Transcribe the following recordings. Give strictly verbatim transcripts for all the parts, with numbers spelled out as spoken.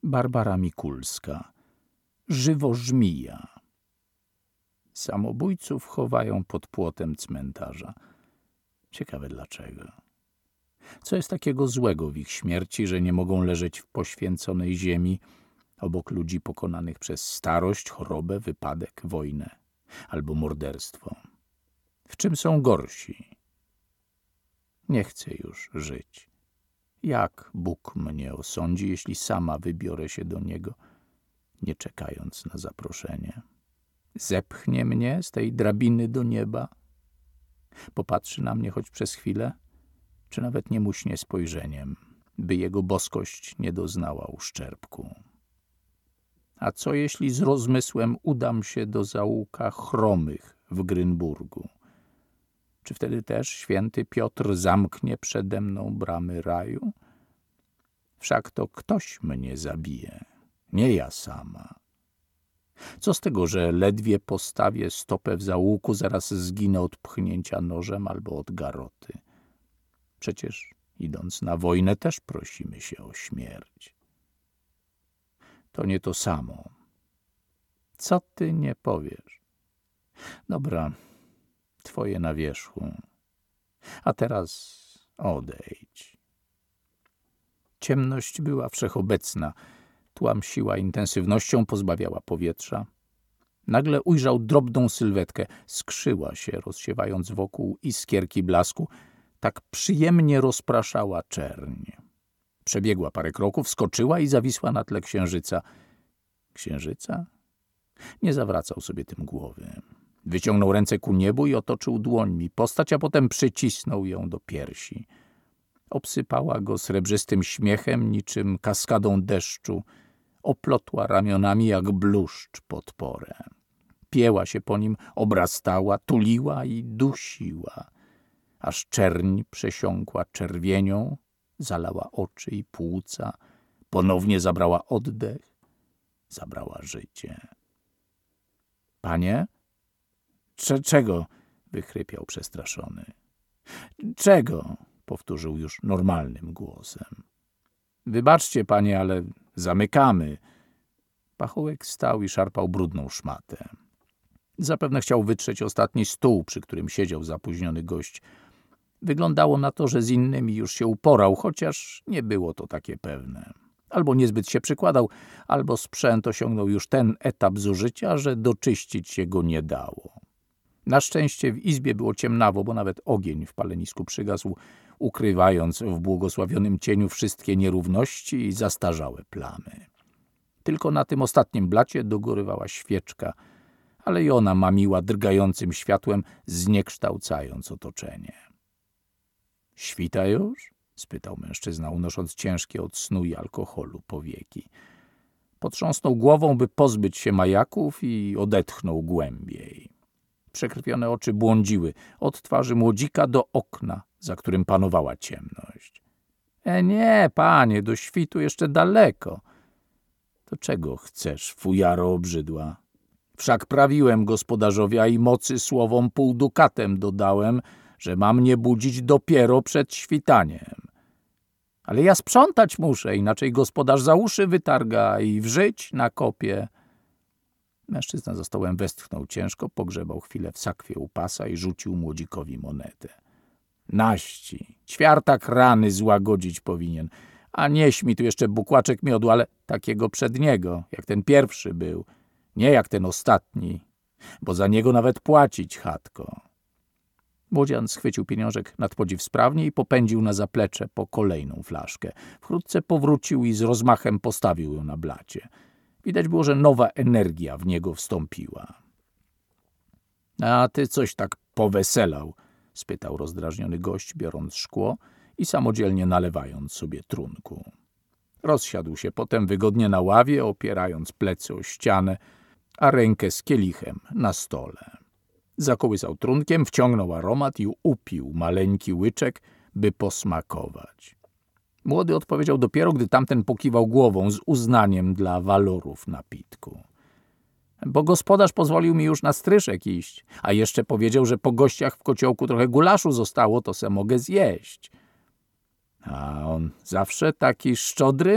Barbara Mikulska. Żywożmija. Samobójców chowają pod płotem cmentarza. Ciekawe dlaczego. Co jest takiego złego w ich śmierci, że nie mogą leżeć w poświęconej ziemi obok ludzi pokonanych przez starość, chorobę, wypadek, wojnę albo morderstwo? W czym są gorsi? Nie chcę już żyć. Jak Bóg mnie osądzi, jeśli sama wybiorę się do Niego, nie czekając na zaproszenie? Zepchnie mnie z tej drabiny do nieba? Popatrzy na mnie choć przez chwilę? Czy nawet nie muśnie spojrzeniem, by Jego boskość nie doznała uszczerbku? A co jeśli z rozmysłem udam się do zaułka chromych w Grynburgu? Czy wtedy też święty Piotr zamknie przede mną bramy raju? Wszak to ktoś mnie zabije, nie ja sama. Co z tego, że ledwie postawię stopę w zaułku, zaraz zginę od pchnięcia nożem albo od garoty? Przecież idąc na wojnę też prosimy się o śmierć. To nie to samo. Co ty nie powiesz? Dobra, twoje na wierzchu. A teraz odejdź. Ciemność była wszechobecna. Tłamsiła intensywnością, pozbawiała powietrza. Nagle ujrzał drobną sylwetkę. Skrzyła się, rozsiewając wokół iskierki blasku. Tak przyjemnie rozpraszała czerń. Przebiegła parę kroków, skoczyła i zawisła na tle księżyca. Księżyca? Nie zawracał sobie tym głowy. Wyciągnął ręce ku niebu i otoczył dłońmi postać, a potem przycisnął ją do piersi. Obsypała go srebrzystym śmiechem, niczym kaskadą deszczu. Oplotła ramionami jak bluszcz pod porę. Pięła się po nim, obrastała, tuliła i dusiła, aż czerń przesiąkła czerwienią, zalała oczy i płuca, ponownie zabrała oddech, zabrała życie. — Panie? Cze- czego? — wychrypiał przestraszony. — Czego? — powtórzył już normalnym głosem. — Wybaczcie, panie, ale zamykamy. Pachołek stał i szarpał brudną szmatę. Zapewne chciał wytrzeć ostatni stół, przy którym siedział zapóźniony gość. Wyglądało na to, że z innymi już się uporał, chociaż nie było to takie pewne. Albo niezbyt się przykładał, albo sprzęt osiągnął już ten etap zużycia, że doczyścić się go nie dało. Na szczęście w izbie było ciemnawo, bo nawet ogień w palenisku przygasł, ukrywając w błogosławionym cieniu wszystkie nierówności i zastarzałe plamy. Tylko na tym ostatnim blacie dogorywała świeczka, ale i ona mamiła drgającym światłem, zniekształcając otoczenie. — Świta już? — spytał mężczyzna, unosząc ciężkie od snu i alkoholu powieki. Potrząsnął głową, by pozbyć się majaków, i odetchnął głębiej. Przekrwione oczy błądziły od twarzy młodzika do okna, za którym panowała ciemność. — E nie, panie, do świtu jeszcze daleko. — To czego chcesz, fujaro obrzydła? Wszak prawiłem gospodarzowi, a i mocy słowom półdukatem dodałem, że mam nie budzić dopiero przed świtaniem. Ale ja sprzątać muszę, inaczej gospodarz za uszy wytarga i wrzyć na kopie. Mężczyzna za stołem westchnął ciężko, pogrzebał chwilę w sakwie u pasa i rzucił młodzikowi monetę. Naści, ćwiartak rany złagodzić powinien, a nieś mi tu jeszcze bukłaczek miodu, ale takiego przedniego, jak ten pierwszy był, nie jak ten ostatni, bo za niego nawet płacić, chatko. Młodzian schwycił pieniążek nad podziw sprawnie i popędził na zaplecze po kolejną flaszkę. Wkrótce powrócił i z rozmachem postawił ją na blacie. Widać było, że nowa energia w niego wstąpiła. — A ty coś tak poweselał? — spytał rozdrażniony gość, biorąc szkło i samodzielnie nalewając sobie trunku. Rozsiadł się potem wygodnie na ławie, opierając plecy o ścianę, a rękę z kielichem na stole. Zakołysał trunkiem, wciągnął aromat i upił maleńki łyczek, by posmakować. Młody odpowiedział dopiero, gdy tamten pokiwał głową z uznaniem dla walorów napitku. — Bo gospodarz pozwolił mi już na stryszek iść, a jeszcze powiedział, że po gościach w kociołku trochę gulaszu zostało, to se mogę zjeść. — A on zawsze taki szczodry? —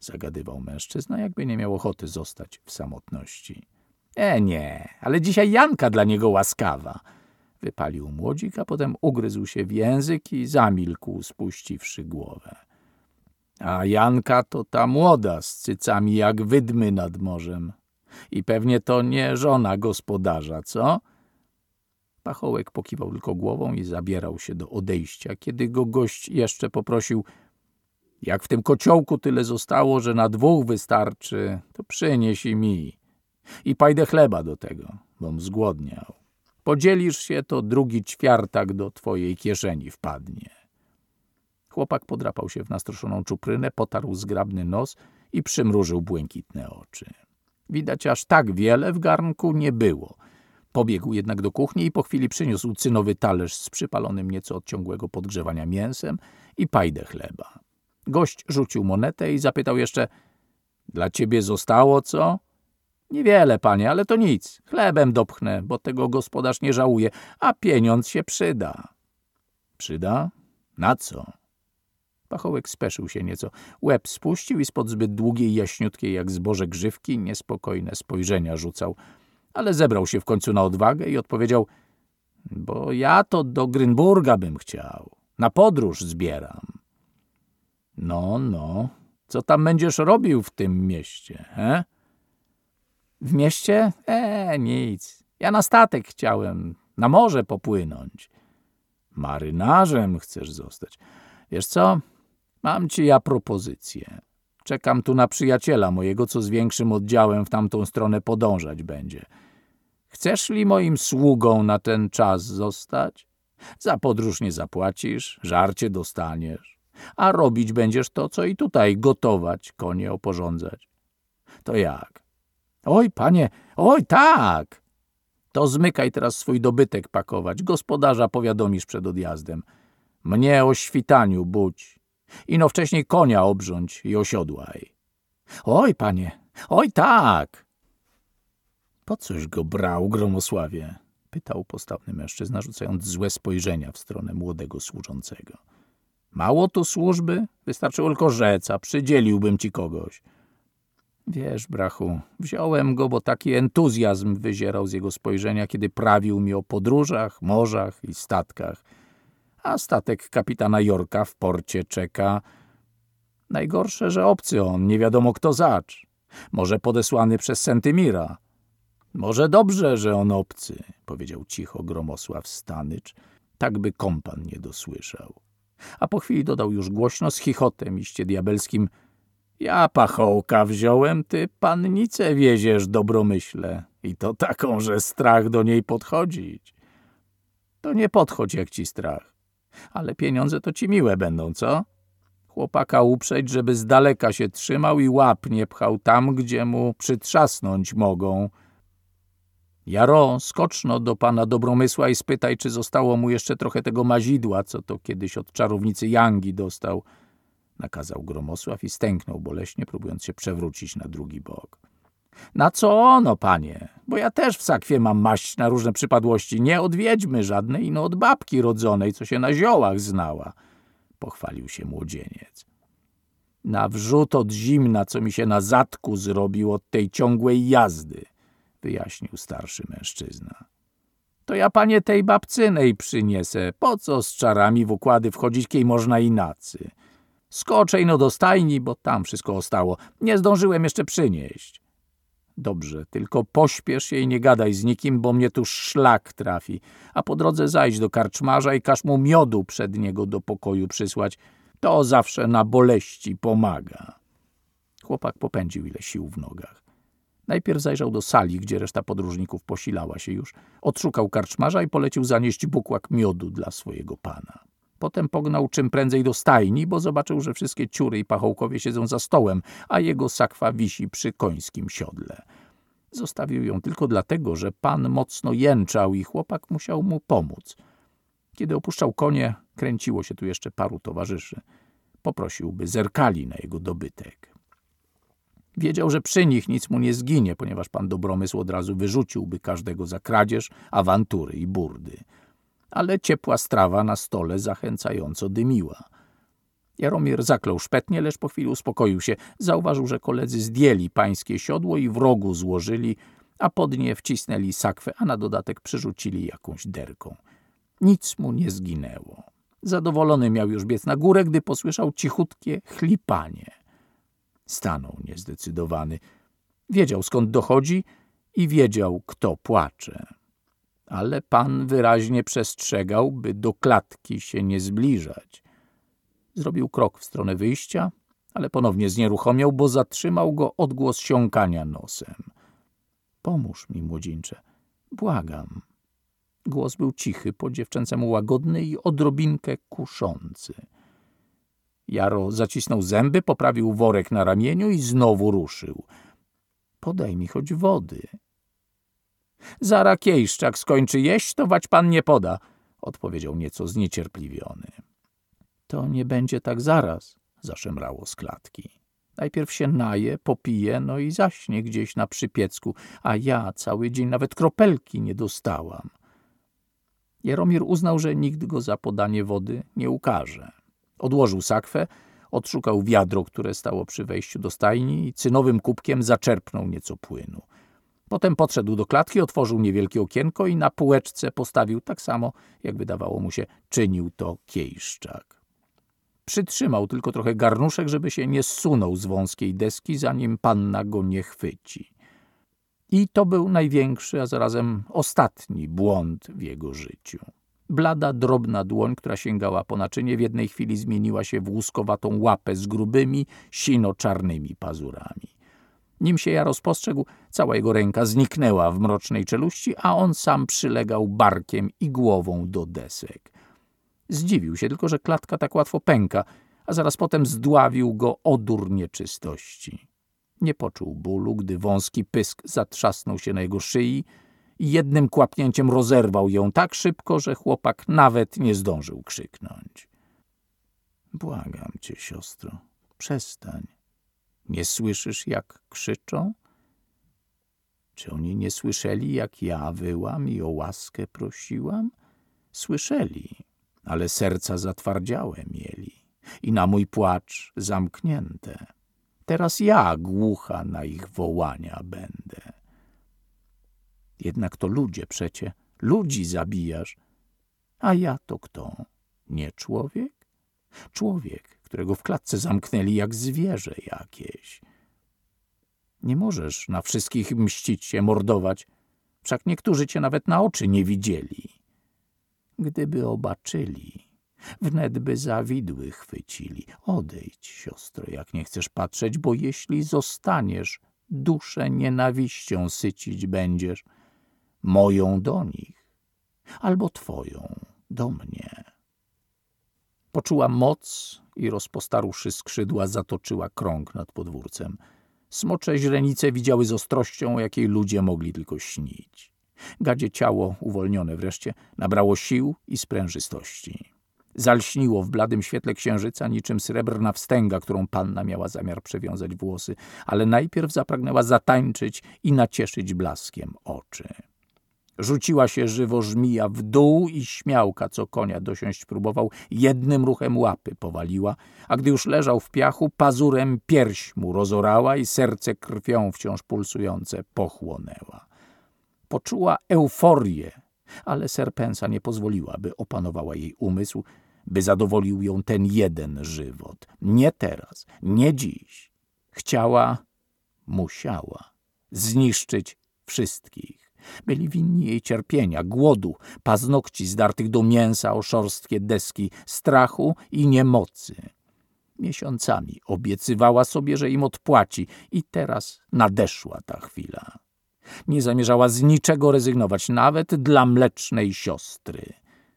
zagadywał mężczyzna, jakby nie miał ochoty zostać w samotności. E nie, ale dzisiaj Janka dla niego łaskawa, wypalił młodzik, a potem ugryzł się w język i zamilkł, spuściwszy głowę. A Janka to ta młoda z cycami jak wydmy nad morzem. I pewnie to nie żona gospodarza, co? Pachołek pokiwał tylko głową i zabierał się do odejścia, kiedy go gość jeszcze poprosił: jak w tym kociołku tyle zostało, że na dwóch wystarczy, to przynieś i mi. I pajdę chleba do tego, bom zgłodniał. Podzielisz się, to drugi ćwiartak do twojej kieszeni wpadnie. Chłopak podrapał się w nastroszoną czuprynę, potarł zgrabny nos i przymrużył błękitne oczy. Widać aż tak wiele w garnku nie było. Pobiegł jednak do kuchni i po chwili przyniósł cynowy talerz z przypalonym nieco od ciągłego podgrzewania mięsem i pajdę chleba. Gość rzucił monetę i zapytał jeszcze: dla ciebie zostało co? Niewiele, panie, ale to nic. Chlebem dopchnę, bo tego gospodarz nie żałuje, a pieniądz się przyda. Przyda? Na co? Pachołek speszył się nieco. Łeb spuścił i spod zbyt długiej, jaśniutkiej jak zboże grzywki niespokojne spojrzenia rzucał. Ale zebrał się w końcu na odwagę i odpowiedział: bo ja to do Grynburga bym chciał. Na podróż zbieram. No, no. Co tam będziesz robił w tym mieście, he? W mieście? E, nic. Ja na statek chciałem, na morze popłynąć. Marynarzem chcesz zostać. Wiesz co? Mam ci ja propozycję. Czekam tu na przyjaciela mojego, co z większym oddziałem w tamtą stronę podążać będzie. Chcesz li moim sługą na ten czas zostać? Za podróż nie zapłacisz, żarcie dostaniesz, a robić będziesz to, co i tutaj, gotować, konie oporządzać. To jak? Oj, panie, oj, tak! To zmykaj teraz swój dobytek pakować, gospodarza powiadomisz przed odjazdem. Mnie o świtaniu budź. Ino wcześniej konia obrządź i osiodłaj. Oj, panie, oj, tak! Po coś go brał, Gromosławie? Pytał postawny mężczyzna, rzucając złe spojrzenia w stronę młodego służącego. Mało tu służby? Wystarczyło tylko rzec, a przydzieliłbym ci kogoś. Wiesz, brachu, wziąłem go, bo taki entuzjazm wyzierał z jego spojrzenia, kiedy prawił mi o podróżach, morzach i statkach. A statek kapitana Jorka w porcie czeka. Najgorsze, że obcy on, nie wiadomo kto zacz. Może podesłany przez Sentymira. Może dobrze, że on obcy, powiedział cicho Gromosław Stanycz, tak by kompan nie dosłyszał. A po chwili dodał już głośno, z chichotem iście diabelskim: ja pachołka wziąłem, ty pannicę wieziesz, dobromyśle, i to taką, że strach do niej podchodzić. To nie podchodź jak ci strach, ale pieniądze to ci miłe będą, co? Chłopaka uprzeć, żeby z daleka się trzymał i łap nie pchał tam, gdzie mu przytrzasnąć mogą. Jaro, skoczno do pana Dobromysła i spytaj, czy zostało mu jeszcze trochę tego mazidła, co to kiedyś od czarownicy Jangi dostał, nakazał Gromosław i stęknął boleśnie, próbując się przewrócić na drugi bok. Na co ono, panie? Bo ja też w sakwie mam maść na różne przypadłości. Nie od wiedźmy żadnej, no od babki rodzonej, co się na ziołach znała, pochwalił się młodzieniec. Na wrzut od zimna, co mi się na zadku zrobił od tej ciągłej jazdy, wyjaśnił starszy mężczyzna. To ja panie tej babcynej przyniesę. Po co z czarami w układy wchodzić, kiej można inacy? Skoczej no do stajni, bo tam wszystko ostało. Nie zdążyłem jeszcze przynieść. Dobrze, tylko pośpiesz się i nie gadaj z nikim, bo mnie tu szlak trafi. A po drodze zajdź do karczmarza i każ mu miodu przed niego do pokoju przysłać. To zawsze na boleści pomaga. Chłopak popędził ile sił w nogach. Najpierw zajrzał do sali, gdzie reszta podróżników posilała się już. Odszukał karczmarza i polecił zanieść bukłak miodu dla swojego pana. Potem pognał czym prędzej do stajni, bo zobaczył, że wszystkie ciury i pachołkowie siedzą za stołem, a jego sakwa wisi przy końskim siodle. Zostawił ją tylko dlatego, że pan mocno jęczał i chłopak musiał mu pomóc. Kiedy opuszczał konie, kręciło się tu jeszcze paru towarzyszy. Poprosił, by zerkali na jego dobytek. Wiedział, że przy nich nic mu nie zginie, ponieważ pan Dobromysł od razu wyrzuciłby każdego za kradzież, awantury i burdy. Ale ciepła strawa na stole zachęcająco dymiła. Jaromir zaklął szpetnie, lecz po chwili uspokoił się. Zauważył, że koledzy zdjęli pańskie siodło i w rogu złożyli, a pod nie wcisnęli sakwę, a na dodatek przyrzucili jakąś derką. Nic mu nie zginęło. Zadowolony miał już biec na górę, gdy posłyszał cichutkie chlipanie. Stanął niezdecydowany. Wiedział, skąd dochodzi i wiedział, kto płacze. Ale pan wyraźnie przestrzegał, by do klatki się nie zbliżać. Zrobił krok w stronę wyjścia, ale ponownie znieruchomiał, bo zatrzymał go odgłos siąkania nosem. Pomóż mi, młodzieńcze, błagam. Głos był cichy, po dziewczęcemu łagodny i odrobinkę kuszący. Jaro zacisnął zęby, poprawił worek na ramieniu i znowu ruszył. Podaj mi choć wody. Zara kiejszczak skończy jeść, to wać pan nie poda, odpowiedział nieco zniecierpliwiony. To nie będzie tak zaraz, zaszemrało z klatki. Najpierw się naje, popije, no i zaśnie gdzieś na przypiecku, a ja cały dzień nawet kropelki nie dostałam. Jaromir uznał, że nikt go za podanie wody nie ukarze. Odłożył sakwę, odszukał wiadro, które stało przy wejściu do stajni i cynowym kubkiem zaczerpnął nieco płynu. Potem podszedł do klatki, otworzył niewielkie okienko i na półeczce postawił tak samo, jak wydawało mu się, czynił to kiejszczak. Przytrzymał tylko trochę garnuszek, żeby się nie zsunął z wąskiej deski, zanim panna go nie chwyci. I to był największy, a zarazem ostatni błąd w jego życiu. Blada, drobna dłoń, która sięgała po naczynie, w jednej chwili zmieniła się w łuskowatą łapę z grubymi, sino-czarnymi pazurami. Nim się Jaro spostrzegł, cała jego ręka zniknęła w mrocznej czeluści, a on sam przylegał barkiem i głową do desek. Zdziwił się tylko, że klatka tak łatwo pęka, a zaraz potem zdławił go odór nieczystości. Nie poczuł bólu, gdy wąski pysk zatrzasnął się na jego szyi i jednym kłapnięciem rozerwał ją tak szybko, że chłopak nawet nie zdążył krzyknąć. Błagam cię, siostro, przestań. Nie słyszysz, jak krzyczą? Czy oni nie słyszeli, jak ja wyłam i o łaskę prosiłam? Słyszeli, ale serca zatwardziałe mieli i na mój płacz zamknięte. Teraz ja głucha na ich wołania będę. Jednak to ludzie przecie, ludzi zabijasz. A ja to kto? Nie człowiek? Człowiek, którego w klatce zamknęli jak zwierzę jakieś. Nie możesz na wszystkich mścić się, mordować, wszak niektórzy cię nawet na oczy nie widzieli. Gdyby obaczyli, wnet by za widły chwycili. Odejdź, siostro, jak nie chcesz patrzeć, bo jeśli zostaniesz, duszę nienawiścią sycić będziesz, moją do nich, albo twoją do mnie. Poczuła moc i rozpostaruszy skrzydła zatoczyła krąg nad podwórcem. Smocze źrenice widziały z ostrością, o jakiej ludzie mogli tylko śnić. Gadzie ciało, uwolnione wreszcie, nabrało sił i sprężystości. Zalśniło w bladym świetle księżyca niczym srebrna wstęga, którą panna miała zamiar przewiązać włosy, ale najpierw zapragnęła zatańczyć i nacieszyć blaskiem oczy. Rzuciła się żywo żmija w dół i śmiałka, co konia dosiąść próbował, jednym ruchem łapy powaliła, a gdy już leżał w piachu, pazurem pierś mu rozorała i serce krwią wciąż pulsujące pochłonęła. Poczuła euforię, ale serpensa nie pozwoliła, by opanowała jej umysł, by zadowolił ją ten jeden żywot. Nie teraz, nie dziś. Chciała, musiała zniszczyć wszystkich. Byli winni jej cierpienia, głodu, paznokci zdartych do mięsa o szorstkie deski, strachu i niemocy. Miesiącami obiecywała sobie, że im odpłaci i teraz nadeszła ta chwila. Nie zamierzała z niczego rezygnować, nawet dla mlecznej siostry.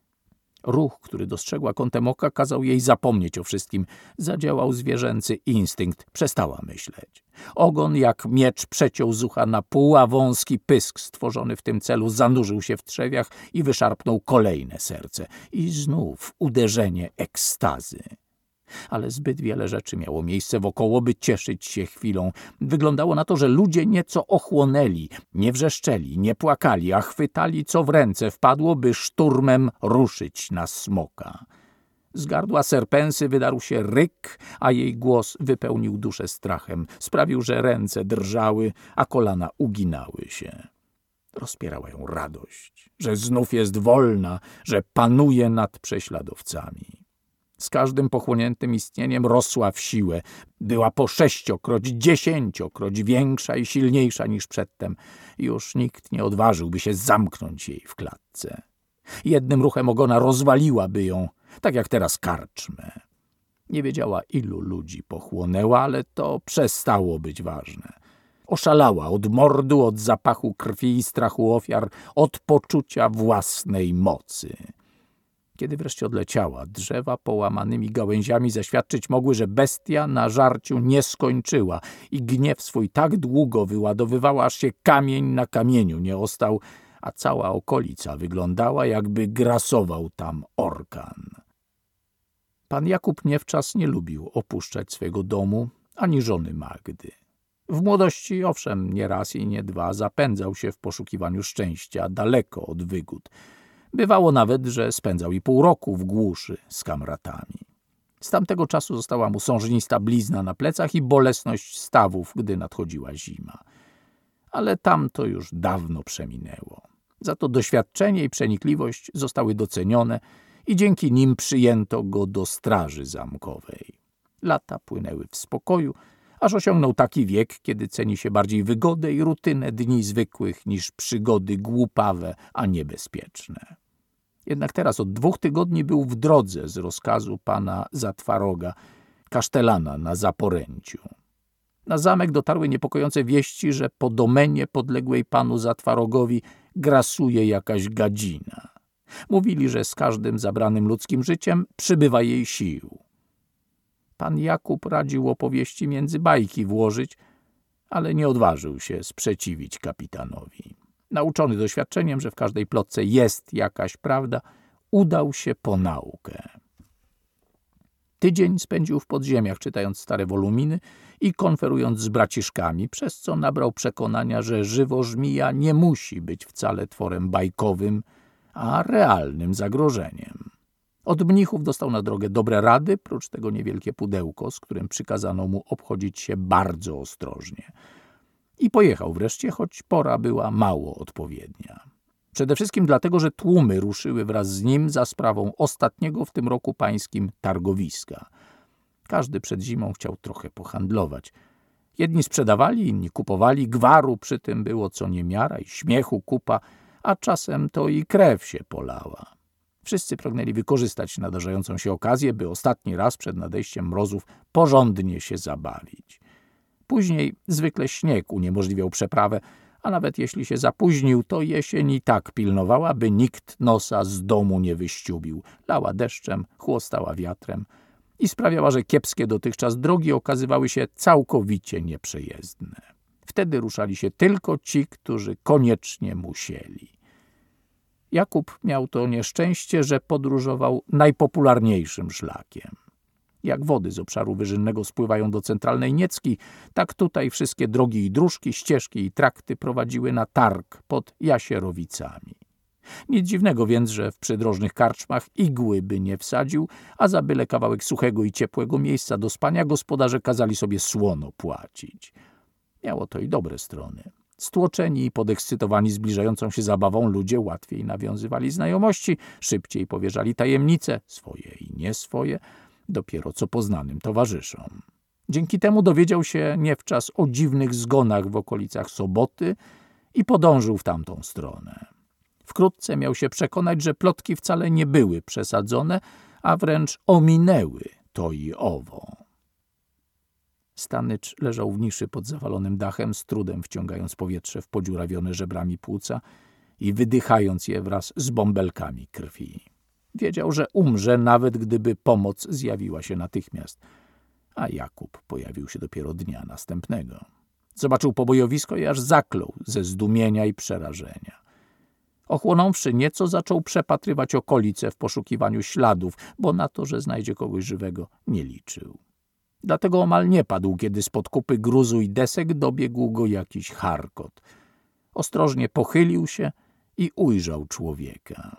Ruch, który dostrzegła kątem oka, kazał jej zapomnieć o wszystkim. Zadziałał zwierzęcy instynkt. Przestała myśleć. Ogon jak miecz przeciął z ucha na pół, a wąski pysk stworzony w tym celu zanurzył się w trzewiach i wyszarpnął kolejne serce. I znów uderzenie ekstazy. Ale zbyt wiele rzeczy miało miejsce wokoło, by cieszyć się chwilą. Wyglądało na to, że ludzie nieco ochłonęli, nie wrzeszczeli, nie płakali, a chwytali co w ręce wpadło, by szturmem ruszyć na smoka. Z gardła Serpensy wydarł się ryk, a jej głos wypełnił duszę strachem. Sprawił, że ręce drżały, a kolana uginały się. Rozpierała ją radość, że znów jest wolna, że panuje nad prześladowcami. Z każdym pochłoniętym istnieniem rosła w siłę. Była po sześciokroć, dziesięciokroć większa i silniejsza niż przedtem. Już nikt nie odważyłby się zamknąć jej w klatce. Jednym ruchem ogona rozwaliłaby ją, tak jak teraz karczmę. Nie wiedziała, ilu ludzi pochłonęła, ale to przestało być ważne. Oszalała od mordu, od zapachu krwi i strachu ofiar, od poczucia własnej mocy. Kiedy wreszcie odleciała, drzewa połamanymi gałęziami zaświadczyć mogły, że bestia na żarciu nie skończyła i gniew swój tak długo wyładowywała, aż się kamień na kamieniu nie ostał, a cała okolica wyglądała, jakby grasował tam orkan. Pan Jakub niewczas nie lubił opuszczać swego domu, ani żony Magdy. W młodości, owszem, nie raz i nie dwa zapędzał się w poszukiwaniu szczęścia daleko od wygód. Bywało nawet, że spędzał i pół roku w głuszy z kamratami. Z tamtego czasu została mu sążnista blizna na plecach i bolesność stawów, gdy nadchodziła zima. Ale tamto już dawno przeminęło. Za to doświadczenie i przenikliwość zostały docenione i dzięki nim przyjęto go do straży zamkowej. Lata płynęły w spokoju, aż osiągnął taki wiek, kiedy ceni się bardziej wygodę i rutynę dni zwykłych niż przygody głupawe, a niebezpieczne. Jednak teraz od dwóch tygodni był w drodze z rozkazu pana Zatwaroga, kasztelana na Zaporęciu. Na zamek dotarły niepokojące wieści, że po domenie podległej panu Zatwarogowi grasuje jakaś gadzina. Mówili, że z każdym zabranym ludzkim życiem przybywa jej sił. Pan Jakub radził opowieści między bajki włożyć, ale nie odważył się sprzeciwić kapitanowi. Nauczony doświadczeniem, że w każdej plotce jest jakaś prawda, udał się po naukę. Tydzień spędził w podziemiach, czytając stare woluminy i konferując z braciszkami, przez co nabrał przekonania, że żywożmija nie musi być wcale tworem bajkowym, a realnym zagrożeniem. Od mnichów dostał na drogę dobre rady, prócz tego niewielkie pudełko, z którym przykazano mu obchodzić się bardzo ostrożnie. I pojechał wreszcie, choć pora była mało odpowiednia. Przede wszystkim dlatego, że tłumy ruszyły wraz z nim za sprawą ostatniego w tym roku pańskim targowiska. Każdy przed zimą chciał trochę pohandlować. Jedni sprzedawali, inni kupowali, gwaru przy tym było co niemiara i śmiechu kupa, a czasem to i krew się polała. Wszyscy pragnęli wykorzystać nadarzającą się okazję, by ostatni raz przed nadejściem mrozów porządnie się zabawić. Później zwykle śnieg uniemożliwiał przeprawę, a nawet jeśli się zapóźnił, to jesień i tak pilnowała, by nikt nosa z domu nie wyściubił. Lała deszczem, chłostała wiatrem i sprawiała, że kiepskie dotychczas drogi okazywały się całkowicie nieprzejezdne. Wtedy ruszali się tylko ci, którzy koniecznie musieli. Jakub miał to nieszczęście, że podróżował najpopularniejszym szlakiem. Jak wody z obszaru wyżynnego spływają do centralnej Niecki, tak tutaj wszystkie drogi i dróżki, ścieżki i trakty prowadziły na targ pod Jasierowicami. Nic dziwnego więc, że w przydrożnych karczmach igły by nie wsadził, a za byle kawałek suchego i ciepłego miejsca do spania gospodarze kazali sobie słono płacić. Miało to i dobre strony. Stłoczeni i podekscytowani zbliżającą się zabawą ludzie łatwiej nawiązywali znajomości, szybciej powierzali tajemnice, swoje i nie swoje, dopiero co poznanym towarzyszom. Dzięki temu dowiedział się niewczas o dziwnych zgonach w okolicach Soboty i podążył w tamtą stronę. Wkrótce miał się przekonać, że plotki wcale nie były przesadzone, a wręcz ominęły to i owo. Stanycz leżał w niszy pod zawalonym dachem, z trudem wciągając powietrze w podziurawione żebrami płuca i wydychając je wraz z bąbelkami krwi. Wiedział, że umrze, nawet gdyby pomoc zjawiła się natychmiast, a Jakub pojawił się dopiero dnia następnego. Zobaczył pobojowisko i aż zaklął ze zdumienia i przerażenia. Ochłonąwszy nieco, zaczął przepatrywać okolice w poszukiwaniu śladów, bo na to, że znajdzie kogoś żywego, nie liczył. Dlatego omal nie padł, kiedy spod kupy gruzu i desek dobiegł go jakiś charkot. Ostrożnie pochylił się i ujrzał człowieka.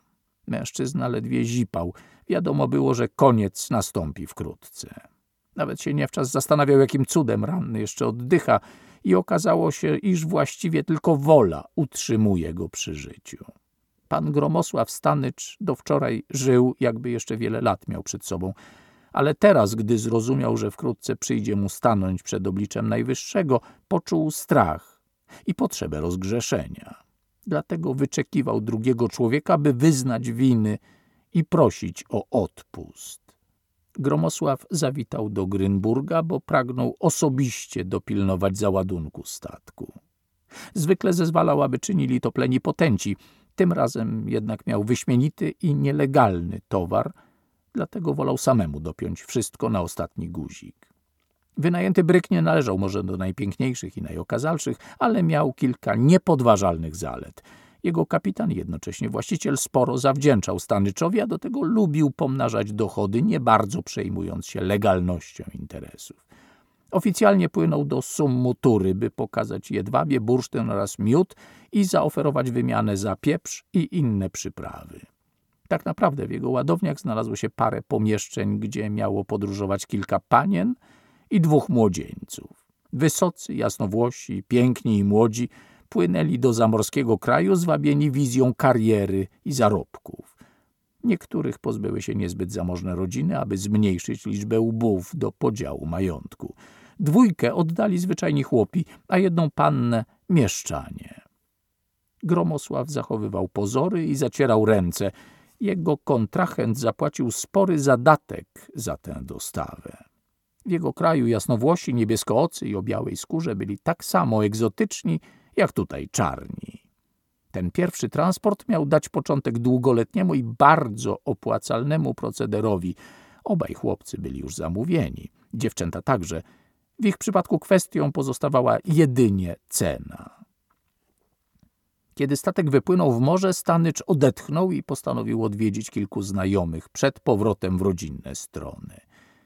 Mężczyzna ledwie zipał. Wiadomo było, że koniec nastąpi wkrótce. Nawet się niewczas zastanawiał, jakim cudem ranny jeszcze oddycha i okazało się, iż właściwie tylko wola utrzymuje go przy życiu. Pan Gromosław Stanycz do wczoraj żył, jakby jeszcze wiele lat miał przed sobą, ale teraz, gdy zrozumiał, że wkrótce przyjdzie mu stanąć przed obliczem Najwyższego, poczuł strach i potrzebę rozgrzeszenia. Dlatego wyczekiwał drugiego człowieka, by wyznać winy i prosić o odpust. Gromosław zawitał do Grynburga, bo pragnął osobiście dopilnować załadunku statku. Zwykle zezwalał, aby czynili to plenipotenci. Tym razem jednak miał wyśmienity i nielegalny towar, dlatego wolał samemu dopiąć wszystko na ostatni guzik. Wynajęty bryk nie należał może do najpiękniejszych i najokazalszych, ale miał kilka niepodważalnych zalet. Jego kapitan, jednocześnie właściciel, sporo zawdzięczał Stanyczowi, a do tego lubił pomnażać dochody, nie bardzo przejmując się legalnością interesów. Oficjalnie płynął do Summutury, by pokazać jedwabie, bursztyn oraz miód i zaoferować wymianę za pieprz i inne przyprawy. Tak naprawdę w jego ładowniach znalazło się parę pomieszczeń, gdzie miało podróżować kilka panien i dwóch młodzieńców. Wysocy, jasnowłosi, piękni i młodzi płynęli do zamorskiego kraju, zwabieni wizją kariery i zarobków. Niektórych pozbyły się niezbyt zamożne rodziny, aby zmniejszyć liczbę łbów do podziału majątku. Dwójkę oddali zwyczajni chłopi, a jedną pannę mieszczanie. Gromosław zachowywał pozory i zacierał ręce. Jego kontrahent zapłacił spory zadatek za tę dostawę. W jego kraju jasnowłosi, niebieskoocy i o białej skórze byli tak samo egzotyczni, jak tutaj czarni. Ten pierwszy transport miał dać początek długoletniemu i bardzo opłacalnemu procederowi. Obaj chłopcy byli już zamówieni, dziewczęta także. W ich przypadku kwestią pozostawała jedynie cena. Kiedy statek wypłynął w morze, Stanycz odetchnął i postanowił odwiedzić kilku znajomych przed powrotem w rodzinne strony.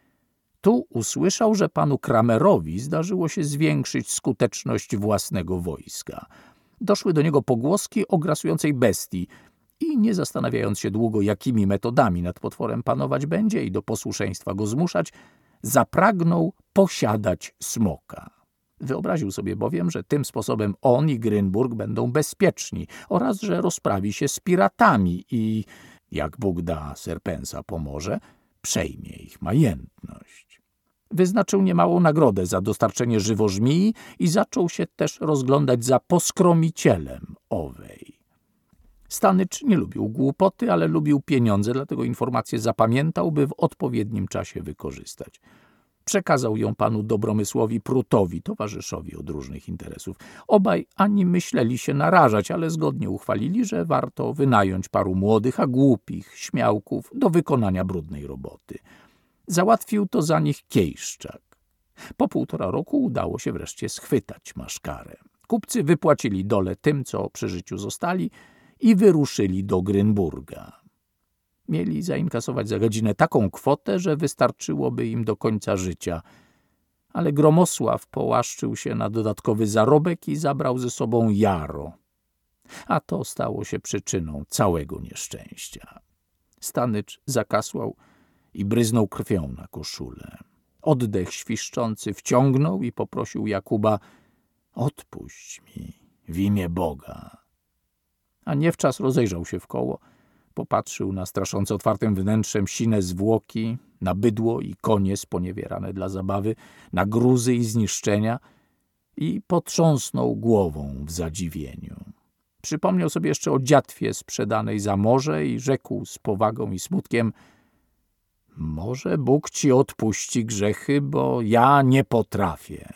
Tu usłyszał, że panu Kramerowi zdarzyło się zwiększyć skuteczność własnego wojska. Doszły do niego pogłoski o grasującej bestii i nie zastanawiając się długo, jakimi metodami nad potworem panować będzie i do posłuszeństwa go zmuszać, zapragnął posiadać smoka. Wyobraził sobie bowiem, że tym sposobem on i Grynburg będą bezpieczni oraz że rozprawi się z piratami i, jak Bóg da, Serpensa pomoże, przejmie ich majętność. Wyznaczył niemałą nagrodę za dostarczenie żywożmii i zaczął się też rozglądać za poskromicielem owej. Stanycz nie lubił głupoty, ale lubił pieniądze, dlatego informację zapamiętał, by w odpowiednim czasie wykorzystać. Przekazał ją panu Dobromysłowi Prutowi, towarzyszowi od różnych interesów. Obaj ani myśleli się narażać, ale zgodnie uchwalili, że warto wynająć paru młodych, a głupich śmiałków do wykonania brudnej roboty. Załatwił to za nich Kiejszczak. Po półtora roku udało się wreszcie schwytać maszkarę. Kupcy wypłacili dole tym, co przy życiu zostali i wyruszyli do Grynburga. Mieli zainkasować za godzinę taką kwotę, że wystarczyłoby im do końca życia. Ale Gromosław połaszczył się na dodatkowy zarobek i zabrał ze sobą Jaro. A to stało się przyczyną całego nieszczęścia. Stanycz zakasłał i bryznął krwią na koszulę. Oddech świszczący wciągnął i poprosił Jakuba: odpuść mi w imię Boga. A niewczas rozejrzał się wkoło. Popatrzył na straszące otwartym wnętrzem sine zwłoki, na bydło i konie sponiewierane dla zabawy, na gruzy i zniszczenia i potrząsnął głową w zadziwieniu. Przypomniał sobie jeszcze o dziatwie sprzedanej za morze i rzekł z powagą i smutkiem: może Bóg ci odpuści grzechy, bo ja nie potrafię.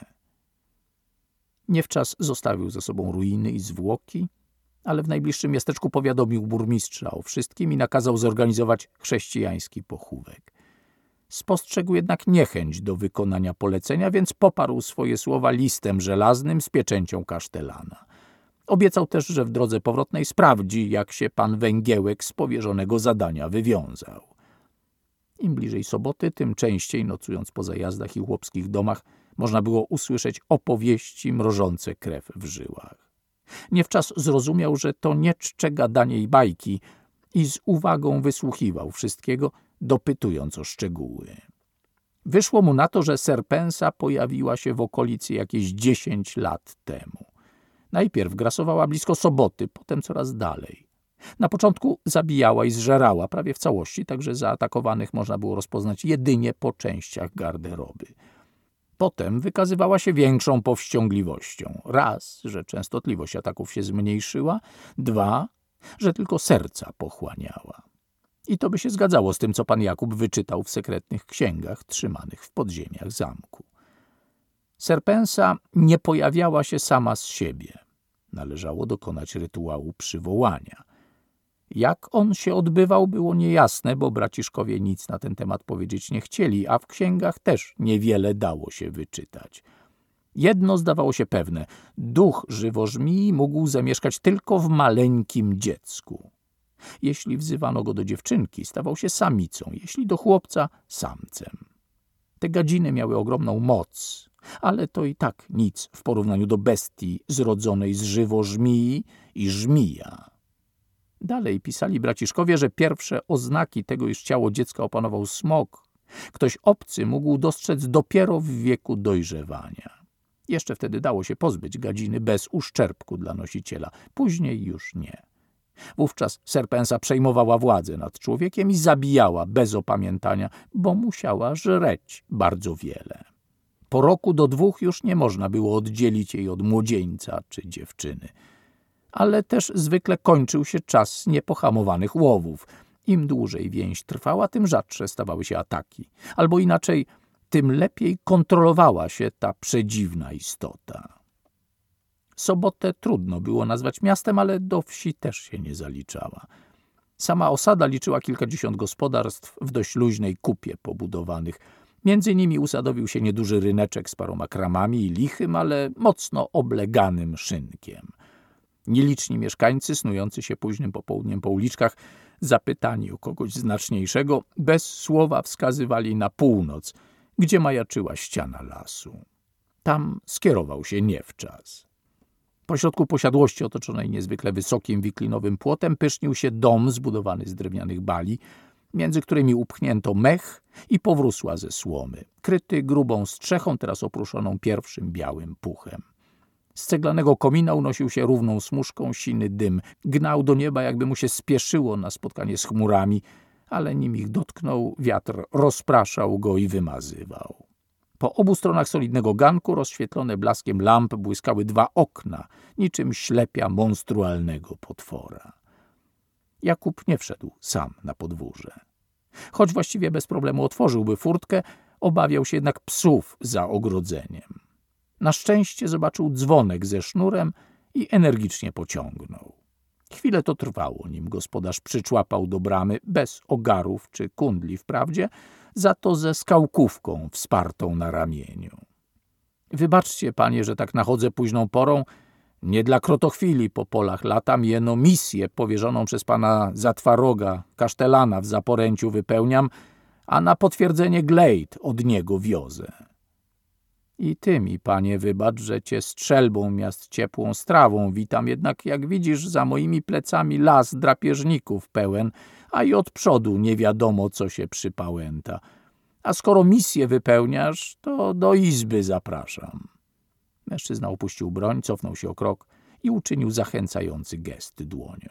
Niewczas zostawił za sobą ruiny i zwłoki, ale w najbliższym miasteczku powiadomił burmistrza o wszystkim i nakazał zorganizować chrześcijański pochówek. Spostrzegł jednak niechęć do wykonania polecenia, więc poparł swoje słowa listem żelaznym z pieczęcią kasztelana. Obiecał też, że w drodze powrotnej sprawdzi, jak się pan Węgiełek z powierzonego zadania wywiązał. Im bliżej soboty, tym częściej, nocując po zajazdach i chłopskich domach, można było usłyszeć opowieści mrożące krew w żyłach. Niewczas zrozumiał, że to nie czcze gadanie i bajki i z uwagą wysłuchiwał wszystkiego, dopytując o szczegóły. Wyszło mu na to, że Serpensa pojawiła się w okolicy jakieś dziesięć lat temu. Najpierw grasowała blisko Soboty, potem coraz dalej. Na początku zabijała i zżerała prawie w całości, tak że zaatakowanych można było rozpoznać jedynie po częściach garderoby. Potem wykazywała się większą powściągliwością. Raz, że częstotliwość ataków się zmniejszyła, dwa, że tylko serca pochłaniała. I to by się zgadzało z tym, co pan Jakub wyczytał w sekretnych księgach trzymanych w podziemiach zamku. Serpensa nie pojawiała się sama z siebie. Należało dokonać rytuału przywołania. Jak on się odbywał, było niejasne, bo braciszkowie nic na ten temat powiedzieć nie chcieli, a w księgach też niewiele dało się wyczytać. Jedno zdawało się pewne – duch żywożmii mógł zamieszkać tylko w maleńkim dziecku. Jeśli wzywano go do dziewczynki, stawał się samicą, jeśli do chłopca – samcem. Te gadziny miały ogromną moc, ale to i tak nic w porównaniu do bestii zrodzonej z żywożmii i żmija. Dalej pisali braciszkowie, że pierwsze oznaki tego, iż ciało dziecka opanował smok, ktoś obcy mógł dostrzec dopiero w wieku dojrzewania. Jeszcze wtedy dało się pozbyć gadziny bez uszczerbku dla nosiciela, później już nie. Wówczas Serpensa przejmowała władzę nad człowiekiem i zabijała bez opamiętania, bo musiała żreć bardzo wiele. Po roku do dwóch już nie można było oddzielić jej od młodzieńca czy dziewczyny. Ale też zwykle kończył się czas niepohamowanych łowów. Im dłużej więź trwała, tym rzadsze stawały się ataki. Albo inaczej, tym lepiej kontrolowała się ta przedziwna istota. Sobotę trudno było nazwać miastem, ale do wsi też się nie zaliczała. Sama osada liczyła kilkadziesiąt gospodarstw w dość luźnej kupie pobudowanych. Między nimi usadowił się nieduży ryneczek z paroma kramami i lichym, ale mocno obleganym szynkiem. Nieliczni mieszkańcy, snujący się późnym popołudniem po uliczkach, zapytani o kogoś znaczniejszego, bez słowa wskazywali na północ, gdzie majaczyła ściana lasu. Tam skierował się niewczas. Pośrodku posiadłości otoczonej niezwykle wysokim wiklinowym płotem pysznił się dom zbudowany z drewnianych bali, między którymi upchnięto mech i powrósła ze słomy, kryty grubą strzechą, teraz opruszoną pierwszym białym puchem. Z ceglanego komina unosił się równą smużką siny dym. Gnał do nieba, jakby mu się spieszyło na spotkanie z chmurami, ale nim ich dotknął, wiatr rozpraszał go i wymazywał. Po obu stronach solidnego ganku, rozświetlone blaskiem lamp, błyskały dwa okna, niczym ślepia monstrualnego potwora. Jakub nie wszedł sam na podwórze. Choć właściwie bez problemu otworzyłby furtkę, obawiał się jednak psów za ogrodzeniem. Na szczęście zobaczył dzwonek ze sznurem i energicznie pociągnął. Chwilę to trwało, nim gospodarz przyczłapał do bramy, bez ogarów czy kundli wprawdzie, za to ze skałkówką wspartą na ramieniu. Wybaczcie, panie, że tak nachodzę późną porą. Nie dla krotochwili po polach latam, jeno misję powierzoną przez pana Zatwaroga, kasztelana w Zaporęciu wypełniam, a na potwierdzenie glejt od niego wiozę. I ty mi, panie, wybacz, że cię strzelbą miast ciepłą strawą witam, jednak jak widzisz za moimi plecami las drapieżników pełen, a i od przodu nie wiadomo, co się przypałęta. A skoro misję wypełniasz, to do izby zapraszam. Mężczyzna opuścił broń, cofnął się o krok i uczynił zachęcający gest dłonią.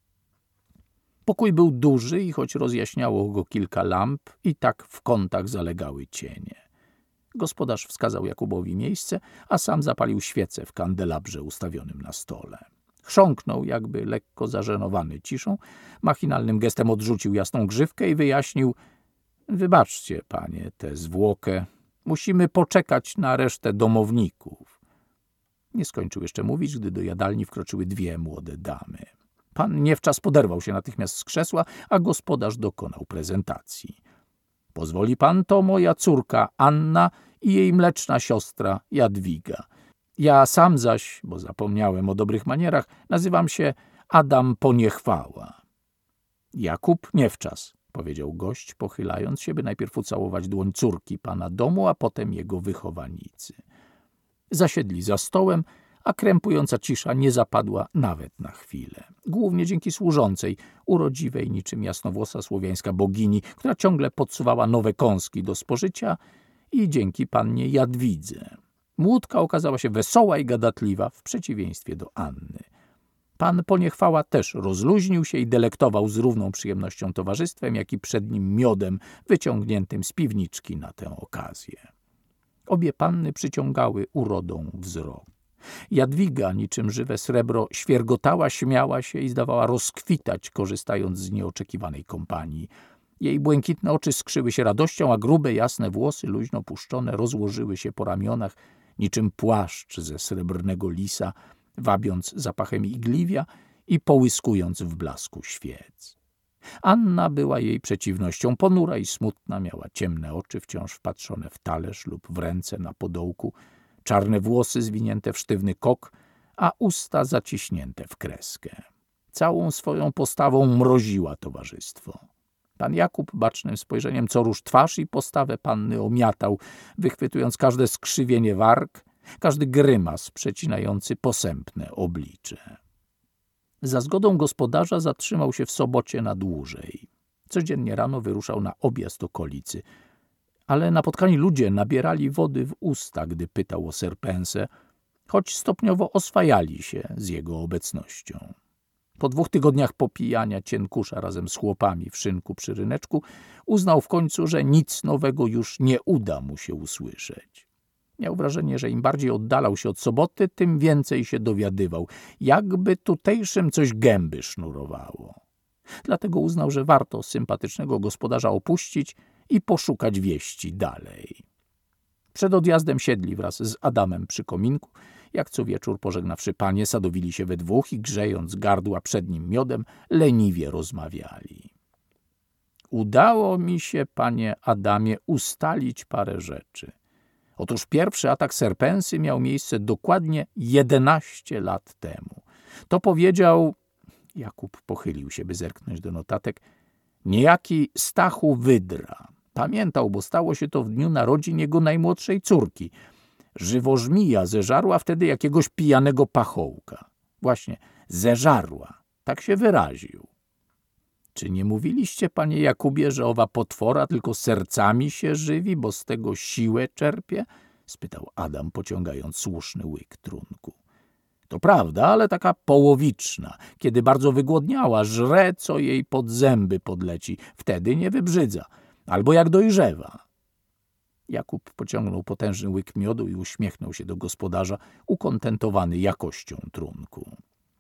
Pokój był duży i choć rozjaśniało go kilka lamp, i tak w kątach zalegały cienie. Gospodarz wskazał Jakubowi miejsce, a sam zapalił świecę w kandelabrze ustawionym na stole. Chrząknął, jakby lekko zażenowany ciszą, machinalnym gestem odrzucił jasną grzywkę i wyjaśnił: wybaczcie, panie, tę zwłokę. Musimy poczekać na resztę domowników. Nie skończył jeszcze mówić, gdy do jadalni wkroczyły dwie młode damy. Pan niewczas poderwał się natychmiast z krzesła, a gospodarz dokonał prezentacji. Pozwoli pan, to moja córka Anna i jej mleczna siostra Jadwiga. Ja sam zaś, bo zapomniałem o dobrych manierach, nazywam się Adam Poniechwała. Jakub niewczas, powiedział gość, pochylając się, by najpierw ucałować dłoń córki pana domu, a potem jego wychowanicy. Zasiedli za stołem, a krępująca cisza nie zapadła nawet na chwilę. Głównie dzięki służącej, urodziwej niczym jasnowłosa słowiańska bogini, która ciągle podsuwała nowe kąski do spożycia, i dzięki pannie Jadwidze. Młódka okazała się wesoła i gadatliwa w przeciwieństwie do Anny. Pan Poniechwała też rozluźnił się i delektował z równą przyjemnością towarzystwem, jak i przed nim miodem wyciągniętym z piwniczki na tę okazję. Obie panny przyciągały urodą wzrok. Jadwiga, niczym żywe srebro, świergotała, śmiała się i zdawała rozkwitać, korzystając z nieoczekiwanej kompanii. Jej błękitne oczy skrzyły się radością, a grube, jasne włosy, luźno puszczone, rozłożyły się po ramionach, niczym płaszcz ze srebrnego lisa, wabiąc zapachem igliwia i połyskując w blasku świec. Anna była jej przeciwnością, ponura i smutna, miała ciemne oczy wciąż wpatrzone w talerz lub w ręce na podołku, czarne włosy zwinięte w sztywny kok, a usta zaciśnięte w kreskę. Całą swoją postawą mroziła towarzystwo. Pan Jakub bacznym spojrzeniem co róż twarz i postawę panny omiatał, wychwytując każde skrzywienie warg, każdy grymas przecinający posępne oblicze. Za zgodą gospodarza zatrzymał się w sobocie na dłużej. Codziennie rano wyruszał na objazd okolicy, ale napotkani ludzie nabierali wody w usta, gdy pytał o serpensę, choć stopniowo oswajali się z jego obecnością. Po dwóch tygodniach popijania cienkusza razem z chłopami w szynku przy ryneczku uznał w końcu, że nic nowego już nie uda mu się usłyszeć. Miał wrażenie, że im bardziej oddalał się od soboty, tym więcej się dowiadywał, jakby tutejszym coś gęby sznurowało. Dlatego uznał, że warto sympatycznego gospodarza opuścić i poszukać wieści dalej. Przed odjazdem siedli wraz z Adamem przy kominku, jak co wieczór pożegnawszy panie, sadowili się we dwóch i grzejąc gardła przed nim miodem, leniwie rozmawiali. Udało mi się, panie Adamie, ustalić parę rzeczy. Otóż pierwszy atak serpensy miał miejsce dokładnie jedenaście lat temu. To powiedział, Jakub pochylił się, by zerknąć do notatek, niejaki Stachu Wydra. Pamiętał, bo stało się to w dniu narodzin jego najmłodszej córki. Żywożmija zeżarła wtedy jakiegoś pijanego pachołka. Właśnie, zeżarła. Tak się wyraził. Czy nie mówiliście, panie Jakubie, że owa potwora tylko sercami się żywi, bo z tego siłę czerpie? Spytał Adam, pociągając słuszny łyk trunku. To prawda, ale taka połowiczna. Kiedy bardzo wygłodniała, żre, co jej pod zęby podleci. Wtedy nie wybrzydza. Albo jak dojrzewa. Jakub pociągnął potężny łyk miodu i uśmiechnął się do gospodarza, ukontentowany jakością trunku.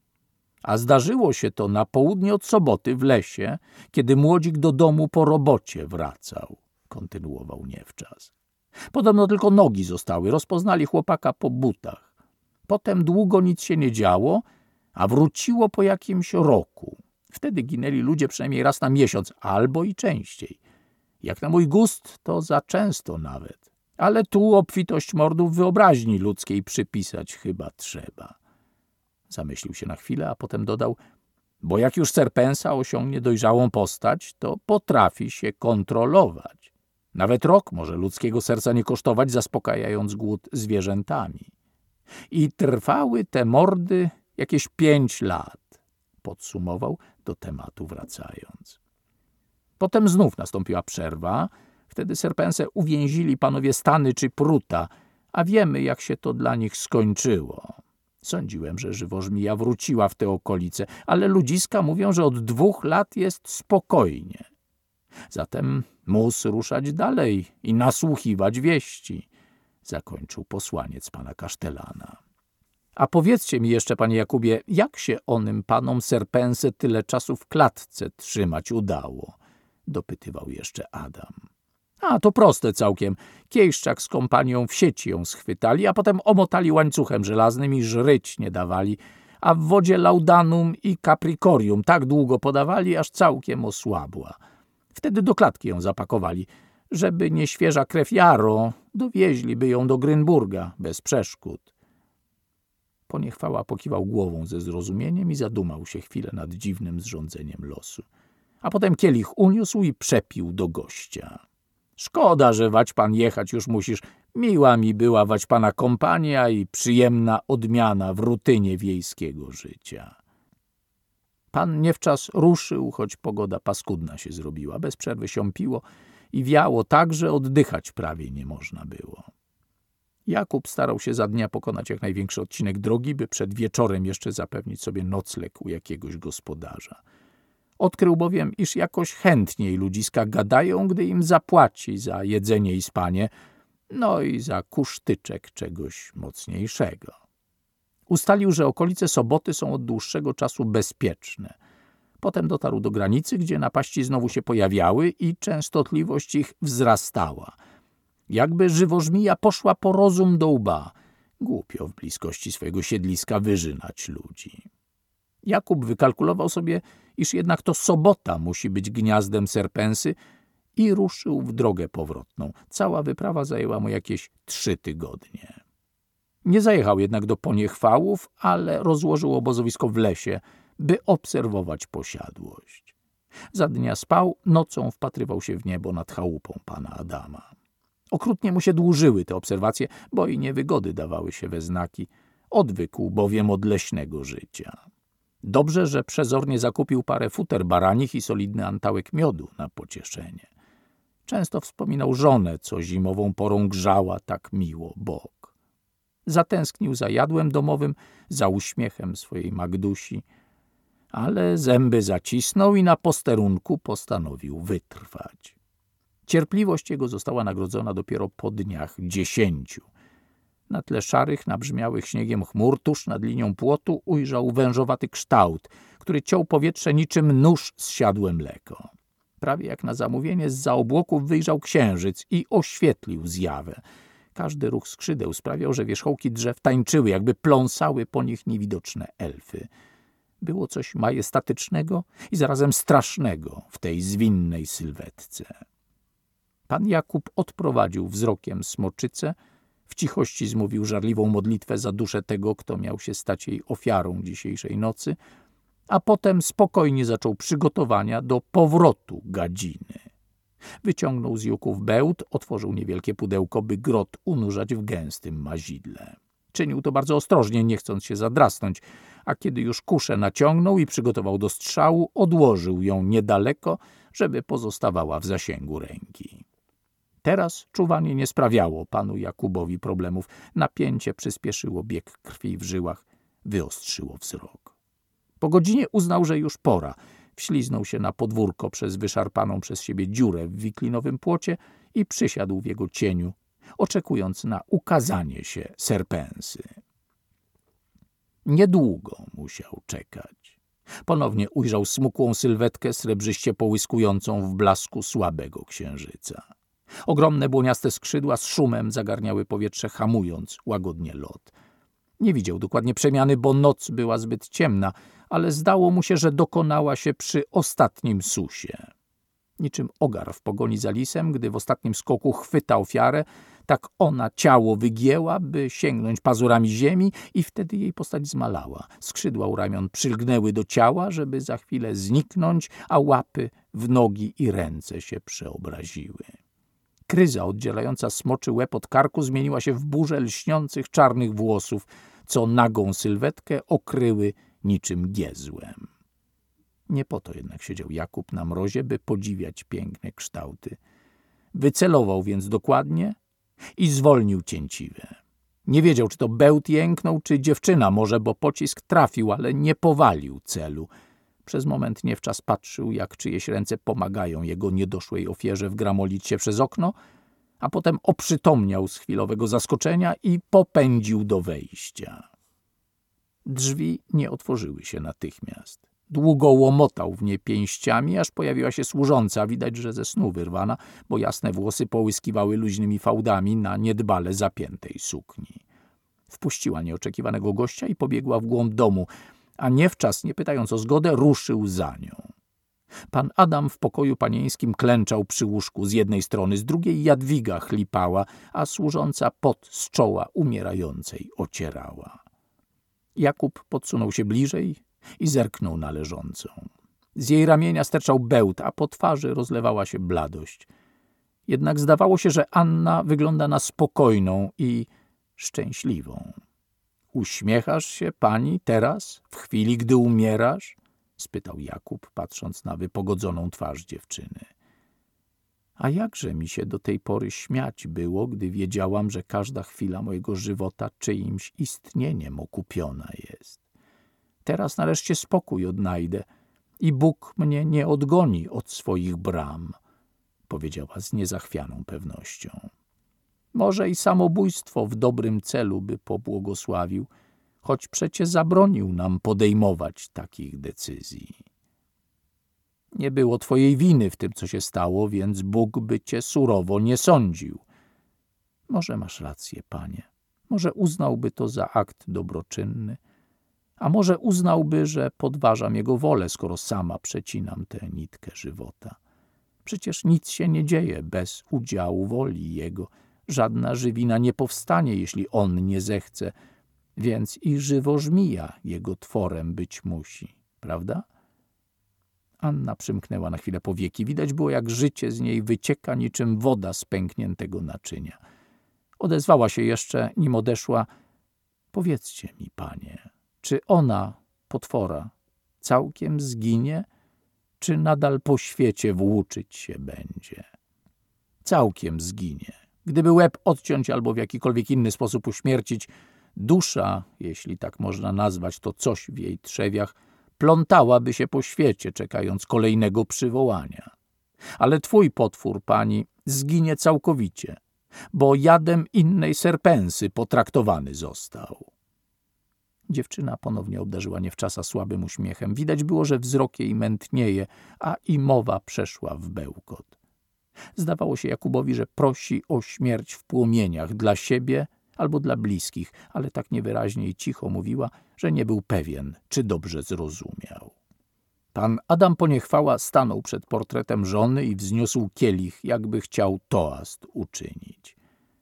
A zdarzyło się to na południe od soboty w lesie, kiedy młodzik do domu po robocie wracał, kontynuował niewczas. Podobno tylko nogi zostały, rozpoznali chłopaka po butach. Potem długo nic się nie działo, a wróciło po jakimś roku. Wtedy ginęli ludzie przynajmniej raz na miesiąc, albo i częściej. Jak na mój gust, to za często nawet. Ale tu obfitość mordów wyobraźni ludzkiej przypisać chyba trzeba. Zamyślił się na chwilę, a potem dodał, bo jak już serpensa osiągnie dojrzałą postać, to potrafi się kontrolować. Nawet rok może ludzkiego serca nie kosztować, zaspokajając głód zwierzętami. I trwały te mordy jakieś pięć lat, podsumował, do tematu wracając. Potem znów nastąpiła przerwa. Wtedy serpensę uwięzili panowie Stany czy Pruta, a wiemy, jak się to dla nich skończyło. Sądziłem, że Żywożmija wróciła w te okolice, ale ludziska mówią, że od dwóch lat jest spokojnie. Zatem mus ruszać dalej i nasłuchiwać wieści, zakończył posłaniec pana kasztelana. A powiedzcie mi jeszcze, panie Jakubie, jak się onym panom serpensę tyle czasu w klatce trzymać udało? Dopytywał jeszcze Adam. A, to proste całkiem. Kiejszczak z kompanią w sieci ją schwytali, a potem omotali łańcuchem żelaznym i żryć nie dawali, a w wodzie laudanum i capricorium tak długo podawali, aż całkiem osłabła. Wtedy do klatki ją zapakowali. Żeby nie świeża krew Jaro, dowieźliby ją do Grynburga bez przeszkód. Poniechwała pokiwał głową ze zrozumieniem i zadumał się chwilę nad dziwnym zrządzeniem losu. A potem kielich uniósł i przepił do gościa. Szkoda, że wać pan jechać już musisz. Miła mi była wać pana kompania i przyjemna odmiana w rutynie wiejskiego życia. Pan niewczas ruszył, choć pogoda paskudna się zrobiła. Bez przerwy siąpiło i wiało tak, że oddychać prawie nie można było. Jakub starał się za dnia pokonać jak największy odcinek drogi, by przed wieczorem jeszcze zapewnić sobie nocleg u jakiegoś gospodarza. Odkrył bowiem, iż jakoś chętniej ludziska gadają, gdy im zapłaci za jedzenie i spanie, no i za kusztyczek czegoś mocniejszego. Ustalił, że okolice Soboty są od dłuższego czasu bezpieczne. Potem dotarł do granicy, gdzie napaści znowu się pojawiały i częstotliwość ich wzrastała. Jakby żywożmija poszła po rozum do łba. Głupio w bliskości swojego siedliska wyżynać ludzi. Jakub wykalkulował sobie, iż jednak to Sobota musi być gniazdem Serpensy i ruszył w drogę powrotną. Cała wyprawa zajęła mu jakieś trzy tygodnie. Nie zajechał jednak do Poniechwałów, ale rozłożył obozowisko w lesie, by obserwować posiadłość. Za dnia spał, nocą wpatrywał się w niebo nad chałupą pana Adama. Okrutnie mu się dłużyły te obserwacje, bo i niewygody dawały się we znaki. Odwykł bowiem od leśnego życia. Dobrze, że przezornie zakupił parę futer baranich i solidny antałek miodu na pocieszenie. Często wspominał żonę, co zimową porą grzała tak miło bok. Zatęsknił za jadłem domowym, za uśmiechem swojej Magdusi, ale zęby zacisnął i na posterunku postanowił wytrwać. Cierpliwość jego została nagrodzona dopiero po dniach dziesięciu. Na tle szarych, nabrzmiałych śniegiem chmur, tuż nad linią płotu ujrzał wężowaty kształt, który ciął powietrze niczym nóż z siadłe mleko. Prawie jak na zamówienie zza obłoków wyjrzał księżyc i oświetlił zjawę. Każdy ruch skrzydeł sprawiał, że wierzchołki drzew tańczyły, jakby pląsały po nich niewidoczne elfy. Było coś majestatycznego i zarazem strasznego w tej zwinnej sylwetce. Pan Jakub odprowadził wzrokiem smoczycę, w cichości zmówił żarliwą modlitwę za duszę tego, kto miał się stać jej ofiarą dzisiejszej nocy, a potem spokojnie zaczął przygotowania do powrotu gadziny. Wyciągnął z juków bełt, otworzył niewielkie pudełko, by grot unurzać w gęstym mazidle. Czynił to bardzo ostrożnie, nie chcąc się zadrasnąć, a kiedy już kuszę naciągnął i przygotował do strzału, odłożył ją niedaleko, żeby pozostawała w zasięgu ręki. Teraz czuwanie nie sprawiało panu Jakubowi problemów. Napięcie przyspieszyło bieg krwi w żyłach, wyostrzyło wzrok. Po godzinie uznał, że już pora. Wśliznął się na podwórko przez wyszarpaną przez siebie dziurę w wiklinowym płocie i przysiadł w jego cieniu, oczekując na ukazanie się Serpensy. Niedługo musiał czekać. Ponownie ujrzał smukłą sylwetkę srebrzyście połyskującą w blasku słabego księżyca. Ogromne błoniaste skrzydła z szumem zagarniały powietrze, hamując łagodnie lot. Nie widział dokładnie przemiany, bo noc była zbyt ciemna, ale zdało mu się, że dokonała się przy ostatnim susie. Niczym ogar w pogoni za lisem, gdy w ostatnim skoku chwyta ofiarę, tak ona ciało wygięła, by sięgnąć pazurami ziemi i wtedy jej postać zmalała. Skrzydła u ramion przylgnęły do ciała, żeby za chwilę zniknąć, a łapy w nogi i ręce się przeobraziły. Kryza oddzielająca smoczy łeb od karku zmieniła się w burzę lśniących czarnych włosów, co nagą sylwetkę okryły niczym giezłem. Nie po to jednak siedział Jakub na mrozie, by podziwiać piękne kształty. Wycelował więc dokładnie i zwolnił cięciwę. Nie wiedział, czy to bełt jęknął, czy dziewczyna może, bo pocisk trafił, ale nie powalił celu. Przez moment niewczas patrzył, jak czyjeś ręce pomagają jego niedoszłej ofierze wgramolić się przez okno, a potem oprzytomniał z chwilowego zaskoczenia i popędził do wejścia. Drzwi nie otworzyły się natychmiast. Długo łomotał w nie pięściami, aż pojawiła się służąca, widać, że ze snu wyrwana, bo jasne włosy połyskiwały luźnymi fałdami na niedbale zapiętej sukni. Wpuściła nieoczekiwanego gościa i pobiegła w głąb domu, a niewczas, nie pytając o zgodę, ruszył za nią. Pan Adam w pokoju panieńskim klęczał przy łóżku z jednej strony, z drugiej Jadwiga chlipała, a służąca pot z czoła umierającej ocierała. Jakub podsunął się bliżej i zerknął na leżącą. Z jej ramienia sterczał bełt, a po twarzy rozlewała się bladość. Jednak zdawało się, że Anna wygląda na spokojną i szczęśliwą. Uśmiechasz się pani teraz, w chwili, gdy umierasz? Spytał Jakub, patrząc na wypogodzoną twarz dziewczyny. A jakże mi się do tej pory śmiać było, gdy wiedziałam, że każda chwila mojego żywota czyimś istnieniem okupiona jest. Teraz nareszcie spokój odnajdę i Bóg mnie nie odgoni od swoich bram, powiedziała z niezachwianą pewnością. Może i samobójstwo w dobrym celu by pobłogosławił, choć przecie zabronił nam podejmować takich decyzji. Nie było twojej winy w tym, co się stało, więc Bóg by cię surowo nie sądził. Może masz rację, panie. Może uznałby to za akt dobroczynny, a może uznałby, że podważam jego wolę, skoro sama przecinam tę nitkę żywota. Przecież nic się nie dzieje bez udziału woli jego. Żadna żywina nie powstanie, jeśli on nie zechce, więc i żywo żmija jego tworem być musi, prawda? Anna przymknęła na chwilę powieki. Widać było, jak życie z niej wycieka niczym woda z pękniętego naczynia. Odezwała się jeszcze, nim odeszła. Powiedzcie mi, panie, czy ona, potwora, całkiem zginie, czy nadal po świecie włóczyć się będzie? Całkiem zginie. Gdyby łeb odciąć albo w jakikolwiek inny sposób uśmiercić, dusza, jeśli tak można nazwać to coś w jej trzewiach, plątałaby się po świecie, czekając kolejnego przywołania. Ale twój potwór, pani, zginie całkowicie, bo jadem innej serpensy potraktowany został. Dziewczyna ponownie obdarzyła niewczasa słabym uśmiechem. Widać było, że wzrok jej mętnieje, a i mowa przeszła w bełkot. Zdawało się Jakubowi, że prosi o śmierć w płomieniach dla siebie albo dla bliskich, ale tak niewyraźnie i cicho mówiła, że nie był pewien, czy dobrze zrozumiał. Pan Adam Poniechwała stanął przed portretem żony i wzniósł kielich, jakby chciał toast uczynić.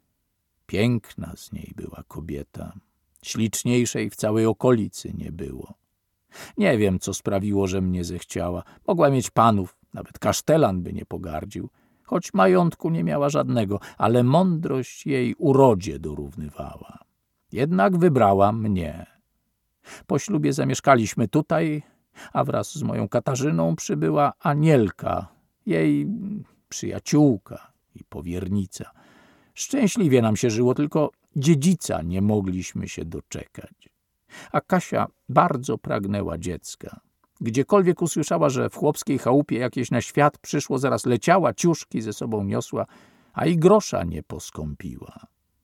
Piękna z niej była kobieta. Śliczniejszej w całej okolicy nie było. Nie wiem, co sprawiło, że mnie zechciała. Mogła mieć panów, nawet kasztelan by nie pogardził, choć majątku nie miała żadnego, ale mądrość jej urodzie dorównywała. Jednak wybrała mnie. Po ślubie zamieszkaliśmy tutaj, a wraz z moją Katarzyną przybyła Anielka, jej przyjaciółka i powiernica. Szczęśliwie nam się żyło, tylko dziedzica nie mogliśmy się doczekać. A Kasia bardzo pragnęła dziecka. Gdziekolwiek usłyszała, że w chłopskiej chałupie jakieś na świat przyszło, zaraz leciała, ciuszki ze sobą niosła, a i grosza nie poskąpiła.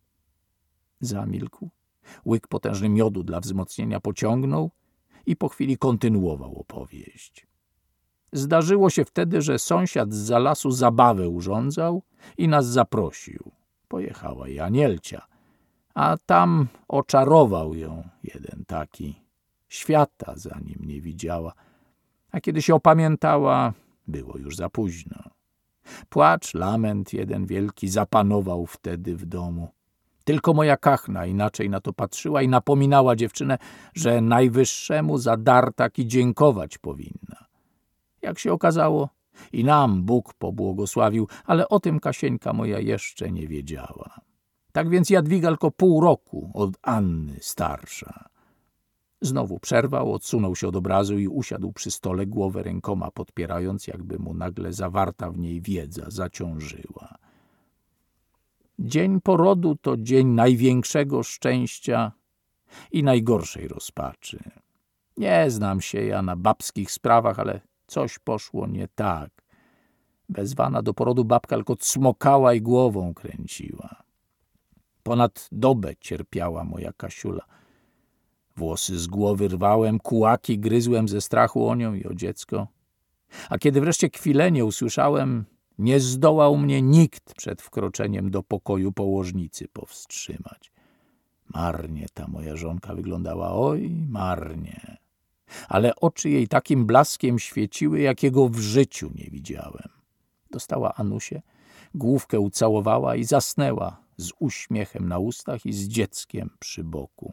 Zamilkł, łyk potężny miodu dla wzmocnienia pociągnął i po chwili kontynuował opowieść. Zdarzyło się wtedy, że sąsiad zza lasu zabawę urządzał i nas zaprosił. Pojechała i Anielcia, a tam oczarował ją jeden taki. Świata za nim nie widziała, a kiedy się opamiętała, było już za późno. Płacz, lament jeden wielki zapanował wtedy w domu. Tylko moja Kachna inaczej na to patrzyła i napominała dziewczynę, że najwyższemu za dar taki dziękować powinna. Jak się okazało, i nam Bóg pobłogosławił, ale o tym Kasieńka moja jeszcze nie wiedziała. Tak więc Jadwiga tylko pół roku od Anny starsza. Znowu przerwał, odsunął się od obrazu i usiadł przy stole, głowę rękoma podpierając, jakby mu nagle zawarta w niej wiedza zaciążyła. Dzień porodu to dzień największego szczęścia i najgorszej rozpaczy. Nie znam się ja na babskich sprawach, ale coś poszło nie tak. Wezwana do porodu babka tylko cmokała i głową kręciła. Ponad dobę cierpiała moja Kasiula. Włosy z głowy rwałem, kułaki gryzłem ze strachu o nią i o dziecko. A kiedy wreszcie kwilenie usłyszałem, nie zdołał mnie nikt przed wkroczeniem do pokoju położnicy powstrzymać. Marnie ta moja żonka wyglądała, oj, marnie. Ale oczy jej takim blaskiem świeciły, jakiego w życiu nie widziałem. Dostała Anusię, główkę ucałowała i zasnęła z uśmiechem na ustach i z dzieckiem przy boku.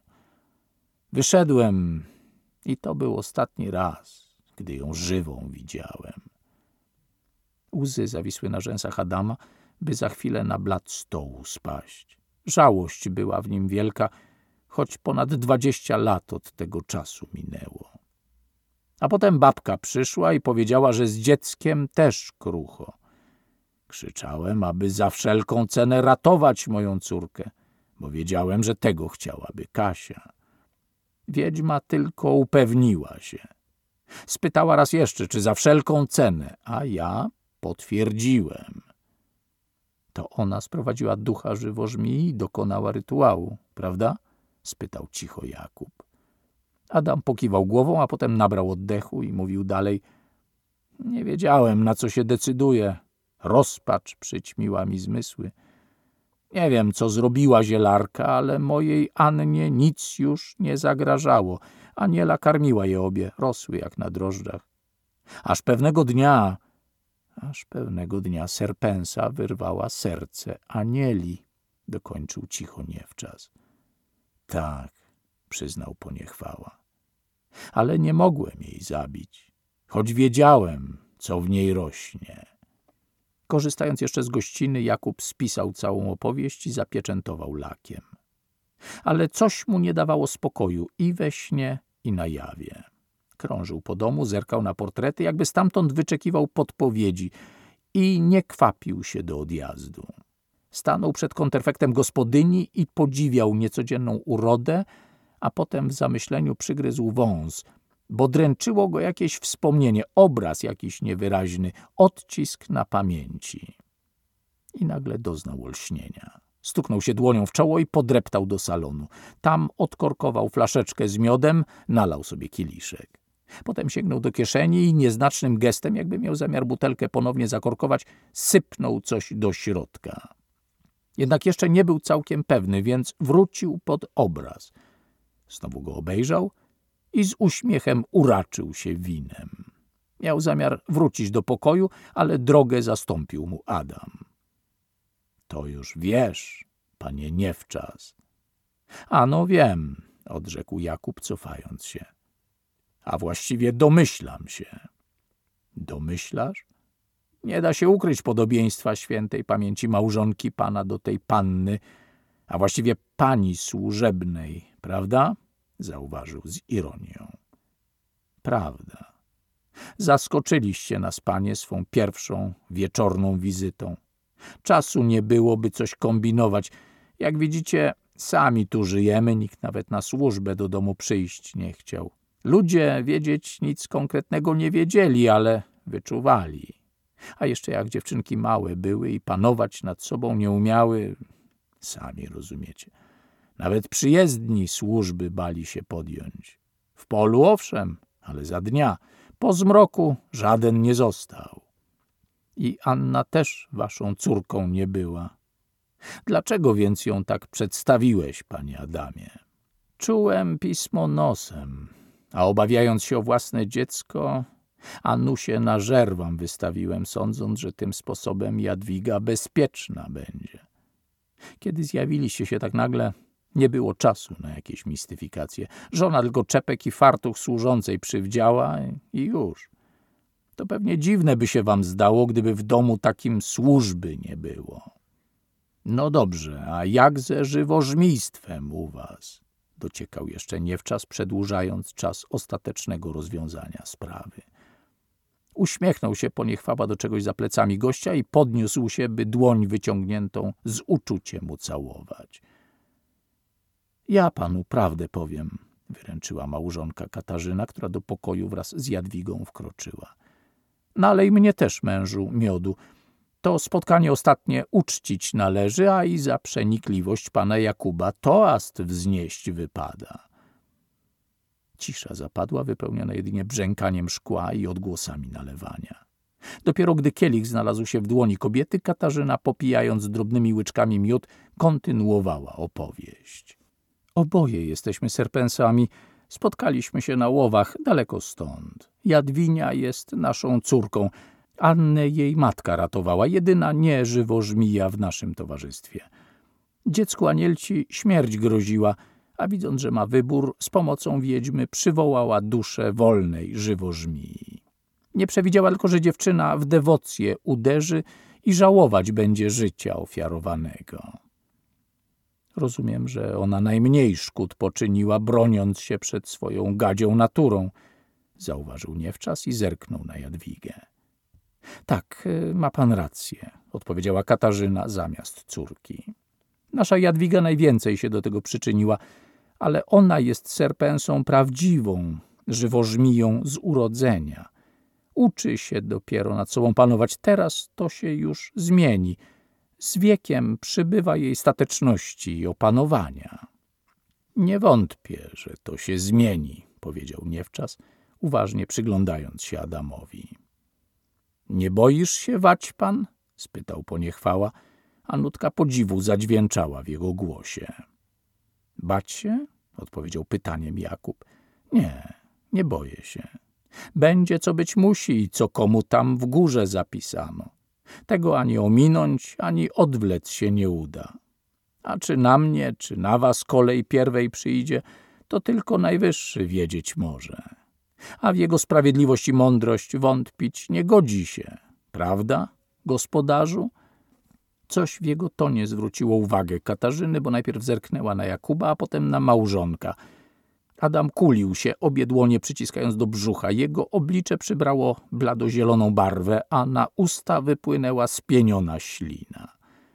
Wyszedłem i to był ostatni raz, gdy ją żywą widziałem. Łzy zawisły na rzęsach Adama, by za chwilę na blat stołu spaść. Żałość była w nim wielka, choć ponad dwadzieścia lat od tego czasu minęło. A potem babka przyszła i powiedziała, że z dzieckiem też krucho. Krzyczałem, aby za wszelką cenę ratować moją córkę, bo wiedziałem, że tego chciałaby Kasia. Wiedźma tylko upewniła się. Spytała raz jeszcze, czy za wszelką cenę, a ja potwierdziłem. To ona sprowadziła ducha żywożmii i dokonała rytuału, prawda? Spytał cicho Jakub. Adam pokiwał głową, a potem nabrał oddechu i mówił dalej. Nie wiedziałem, na co się decyduje. Rozpacz przyćmiła mi zmysły. Nie wiem, co zrobiła zielarka, ale mojej Annie nic już nie zagrażało. Aniela karmiła je obie, rosły jak na drożdżach. Aż pewnego dnia, aż pewnego dnia Serpensa wyrwała serce Anieli, dokończył cicho Niewczas. Tak, przyznał Poniechwała. Ale nie mogłem jej zabić, choć wiedziałem, co w niej rośnie. Korzystając jeszcze z gościny, Jakub spisał całą opowieść i zapieczętował lakiem. Ale coś mu nie dawało spokoju i we śnie, i na jawie. Krążył po domu, zerkał na portrety, jakby stamtąd wyczekiwał podpowiedzi i nie kwapił się do odjazdu. Stanął przed konterfektem gospodyni i podziwiał niecodzienną urodę, a potem w zamyśleniu przygryzł wąs, bo dręczyło go jakieś wspomnienie, obraz jakiś niewyraźny, odcisk na pamięci. I nagle doznał olśnienia. Stuknął się dłonią w czoło i podreptał do salonu. Tam odkorkował flaszeczkę z miodem, nalał sobie kieliszek. Potem sięgnął do kieszeni i nieznacznym gestem, jakby miał zamiar butelkę ponownie zakorkować, sypnął coś do środka. Jednak jeszcze nie był całkiem pewny, więc wrócił pod obraz. Znowu go obejrzał i z uśmiechem uraczył się winem. Miał zamiar wrócić do pokoju, ale drogę zastąpił mu Adam. To już wiesz, panie Niewczas. A no wiem, odrzekł Jakub, cofając się. A właściwie domyślam się. Domyślasz? Nie da się ukryć podobieństwa świętej pamięci małżonki pana do tej panny, a właściwie pani służebnej, prawda? Zauważył z ironią. Prawda. Zaskoczyliście nas, panie, swą pierwszą wieczorną wizytą. Czasu nie było, by coś kombinować. Jak widzicie, sami tu żyjemy, nikt nawet na służbę do domu przyjść nie chciał. Ludzie wiedzieć nic konkretnego nie wiedzieli, ale wyczuwali. A jeszcze jak dziewczynki małe były i panować nad sobą nie umiały, sami rozumiecie. Nawet przyjezdni służby bali się podjąć. W polu owszem, ale za dnia. Po zmroku żaden nie został. I Anna też waszą córką nie była. Dlaczego więc ją tak przedstawiłeś, panie Adamie? Czułem pismo nosem, a obawiając się o własne dziecko, Anusię na żer wam wystawiłem, sądząc, że tym sposobem Jadwiga bezpieczna będzie. Kiedy zjawiliście się tak nagle, nie było czasu na jakieś mistyfikacje. Żona tylko czepek i fartuch służącej przywdziała i już. To pewnie dziwne by się wam zdało, gdyby w domu takim służby nie było. No dobrze, a jak ze żywożmijstwem u was? Dociekał jeszcze Niewczas, przedłużając czas ostatecznego rozwiązania sprawy. Uśmiechnął się Poniechwała do czegoś za plecami gościa i podniósł się, by dłoń wyciągniętą z uczuciem ucałować. Ja panu prawdę powiem, wyręczyła małżonka Katarzyna, która do pokoju wraz z Jadwigą wkroczyła. Nalej mnie też, mężu, miodu. To spotkanie ostatnie uczcić należy, a i za przenikliwość pana Jakuba toast wznieść wypada. Cisza zapadła, wypełniona jedynie brzękaniem szkła i odgłosami nalewania. Dopiero gdy kielich znalazł się w dłoni kobiety, Katarzyna, popijając drobnymi łyczkami miód, kontynuowała opowieść. Oboje jesteśmy Serpensami. Spotkaliśmy się na łowach daleko stąd. Jadwinia jest naszą córką. Annę jej matka ratowała, jedyna nie żywożmija w naszym towarzystwie. Dziecku Anielci śmierć groziła, a widząc, że ma wybór, z pomocą wiedźmy przywołała duszę wolnej żywożmii. Nie przewidziała tylko, że dziewczyna w dewocję uderzy i żałować będzie życia ofiarowanego. Rozumiem, że ona najmniej szkód poczyniła, broniąc się przed swoją gadzią naturą, zauważył Niewczas i zerknął na Jadwigę. Tak, ma pan rację, odpowiedziała Katarzyna zamiast córki. Nasza Jadwiga najwięcej się do tego przyczyniła, ale ona jest serpensą prawdziwą, żywożmiją z urodzenia. Uczy się dopiero nad sobą panować. Teraz to się już zmieni. Z wiekiem przybywa jej stateczności i opanowania. Nie wątpię, że to się zmieni, powiedział Niewczas, uważnie przyglądając się Adamowi. Nie boisz się, Waćpan? Spytał Poniechwała, a nutka podziwu zadźwięczała w jego głosie. Bać się? Odpowiedział pytaniem Jakub. Nie, nie boję się. Będzie, co być musi i co komu tam w górze zapisano. Tego ani ominąć, ani odwlec się nie uda. A czy na mnie, czy na was kolej pierwej przyjdzie, to tylko Najwyższy wiedzieć może. A w jego sprawiedliwość i mądrość wątpić nie godzi się. Prawda, gospodarzu? Coś w jego tonie zwróciło uwagę Katarzyny, bo najpierw zerknęła na Jakuba, a potem na małżonka. Adam kulił się, obie dłonie przyciskając do brzucha. Jego oblicze przybrało bladozieloną barwę, a na usta wypłynęła spieniona ślina.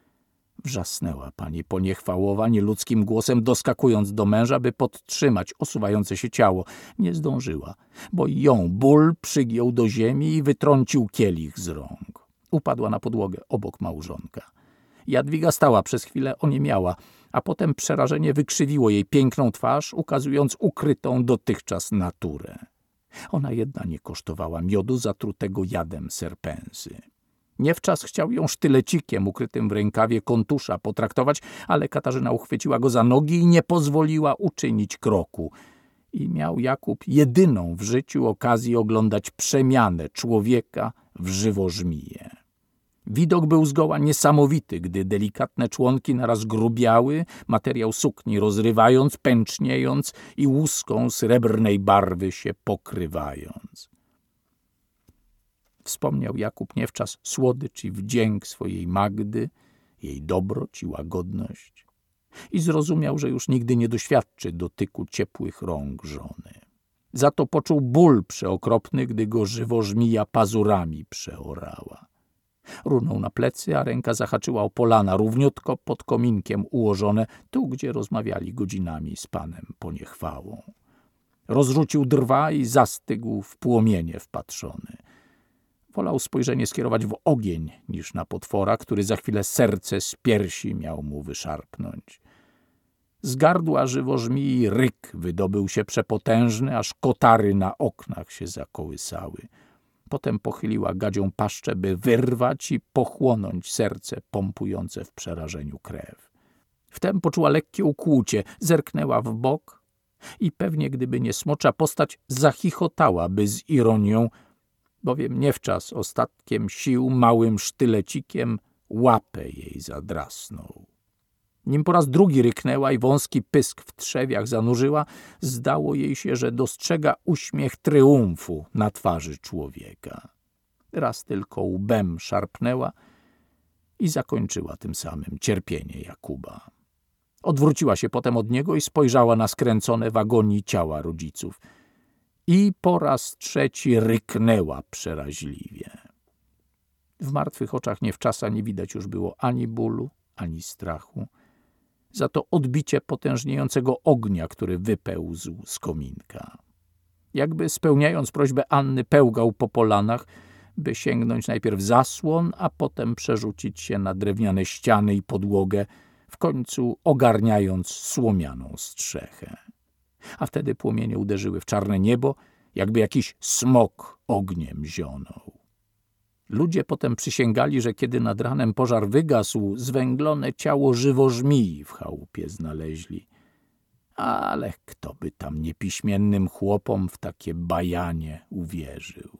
Wrzasnęła pani Poniechwałowa nieludzkim głosem, doskakując do męża, by podtrzymać osuwające się ciało. Nie zdążyła, bo ją ból przygiął do ziemi i wytrącił kielich z rąk. Upadła na podłogę obok małżonka. Jadwiga stała przez chwilę, oniemiała, a potem przerażenie wykrzywiło jej piękną twarz, ukazując ukrytą dotychczas naturę. Ona jedna nie kosztowała miodu zatrutego jadem serpensy. Niewczas chciał ją sztylecikiem ukrytym w rękawie kontusza potraktować, ale Katarzyna uchwyciła go za nogi i nie pozwoliła uczynić kroku. I miał Jakub jedyną w życiu okazję oglądać przemianę człowieka w żywożmiję. Widok był zgoła niesamowity, gdy delikatne członki naraz grubiały, materiał sukni rozrywając, pęczniejąc i łuską srebrnej barwy się pokrywając. Wspomniał Jakub Niewczas słodycz i wdzięk swojej Magdy, jej dobroć i łagodność i zrozumiał, że już nigdy nie doświadczy dotyku ciepłych rąk żony. Za to poczuł ból przeokropny, gdy go żywożmija pazurami przeorała. Runął na plecy, a ręka zahaczyła o polana, równiutko pod kominkiem ułożone, tu, gdzie rozmawiali godzinami z panem Poniechwałą. Rozrzucił drwa i zastygł w płomienie wpatrzony. Wolał spojrzenie skierować w ogień, niż na potwora, który za chwilę serce z piersi miał mu wyszarpnąć. Z gardła żywożmii ryk wydobył się przepotężny, aż kotary na oknach się zakołysały. Potem pochyliła gadzią paszczę, by wyrwać i pochłonąć serce pompujące w przerażeniu krew. Wtem poczuła lekkie ukłucie, zerknęła w bok i pewnie gdyby nie smocza postać, zachichotałaby z ironią, bowiem Niewczas ostatkiem sił małym sztylecikiem łapę jej zadrasnął. Nim po raz drugi ryknęła i wąski pysk w trzewiach zanurzyła, zdało jej się, że dostrzega uśmiech tryumfu na twarzy człowieka. Raz tylko łbem szarpnęła i zakończyła tym samym cierpienie Jakuba. Odwróciła się potem od niego i spojrzała na skręcone w agonii ciała rodziców. I po raz trzeci ryknęła przeraźliwie. W martwych oczach Niewczasa nie widać już było ani bólu, ani strachu. Za to odbicie potężniejącego ognia, który wypełzł z kominka. Jakby spełniając prośbę Anny, pełgał po polanach, by sięgnąć najpierw zasłon, a potem przerzucić się na drewniane ściany i podłogę, w końcu ogarniając słomianą strzechę. A wtedy płomienie uderzyły w czarne niebo, jakby jakiś smok ogniem zionął. Ludzie potem przysięgali, że kiedy nad ranem pożar wygasł, zwęglone ciało żywożmii w chałupie znaleźli. Ale kto by tam niepiśmiennym chłopom w takie bajanie uwierzył?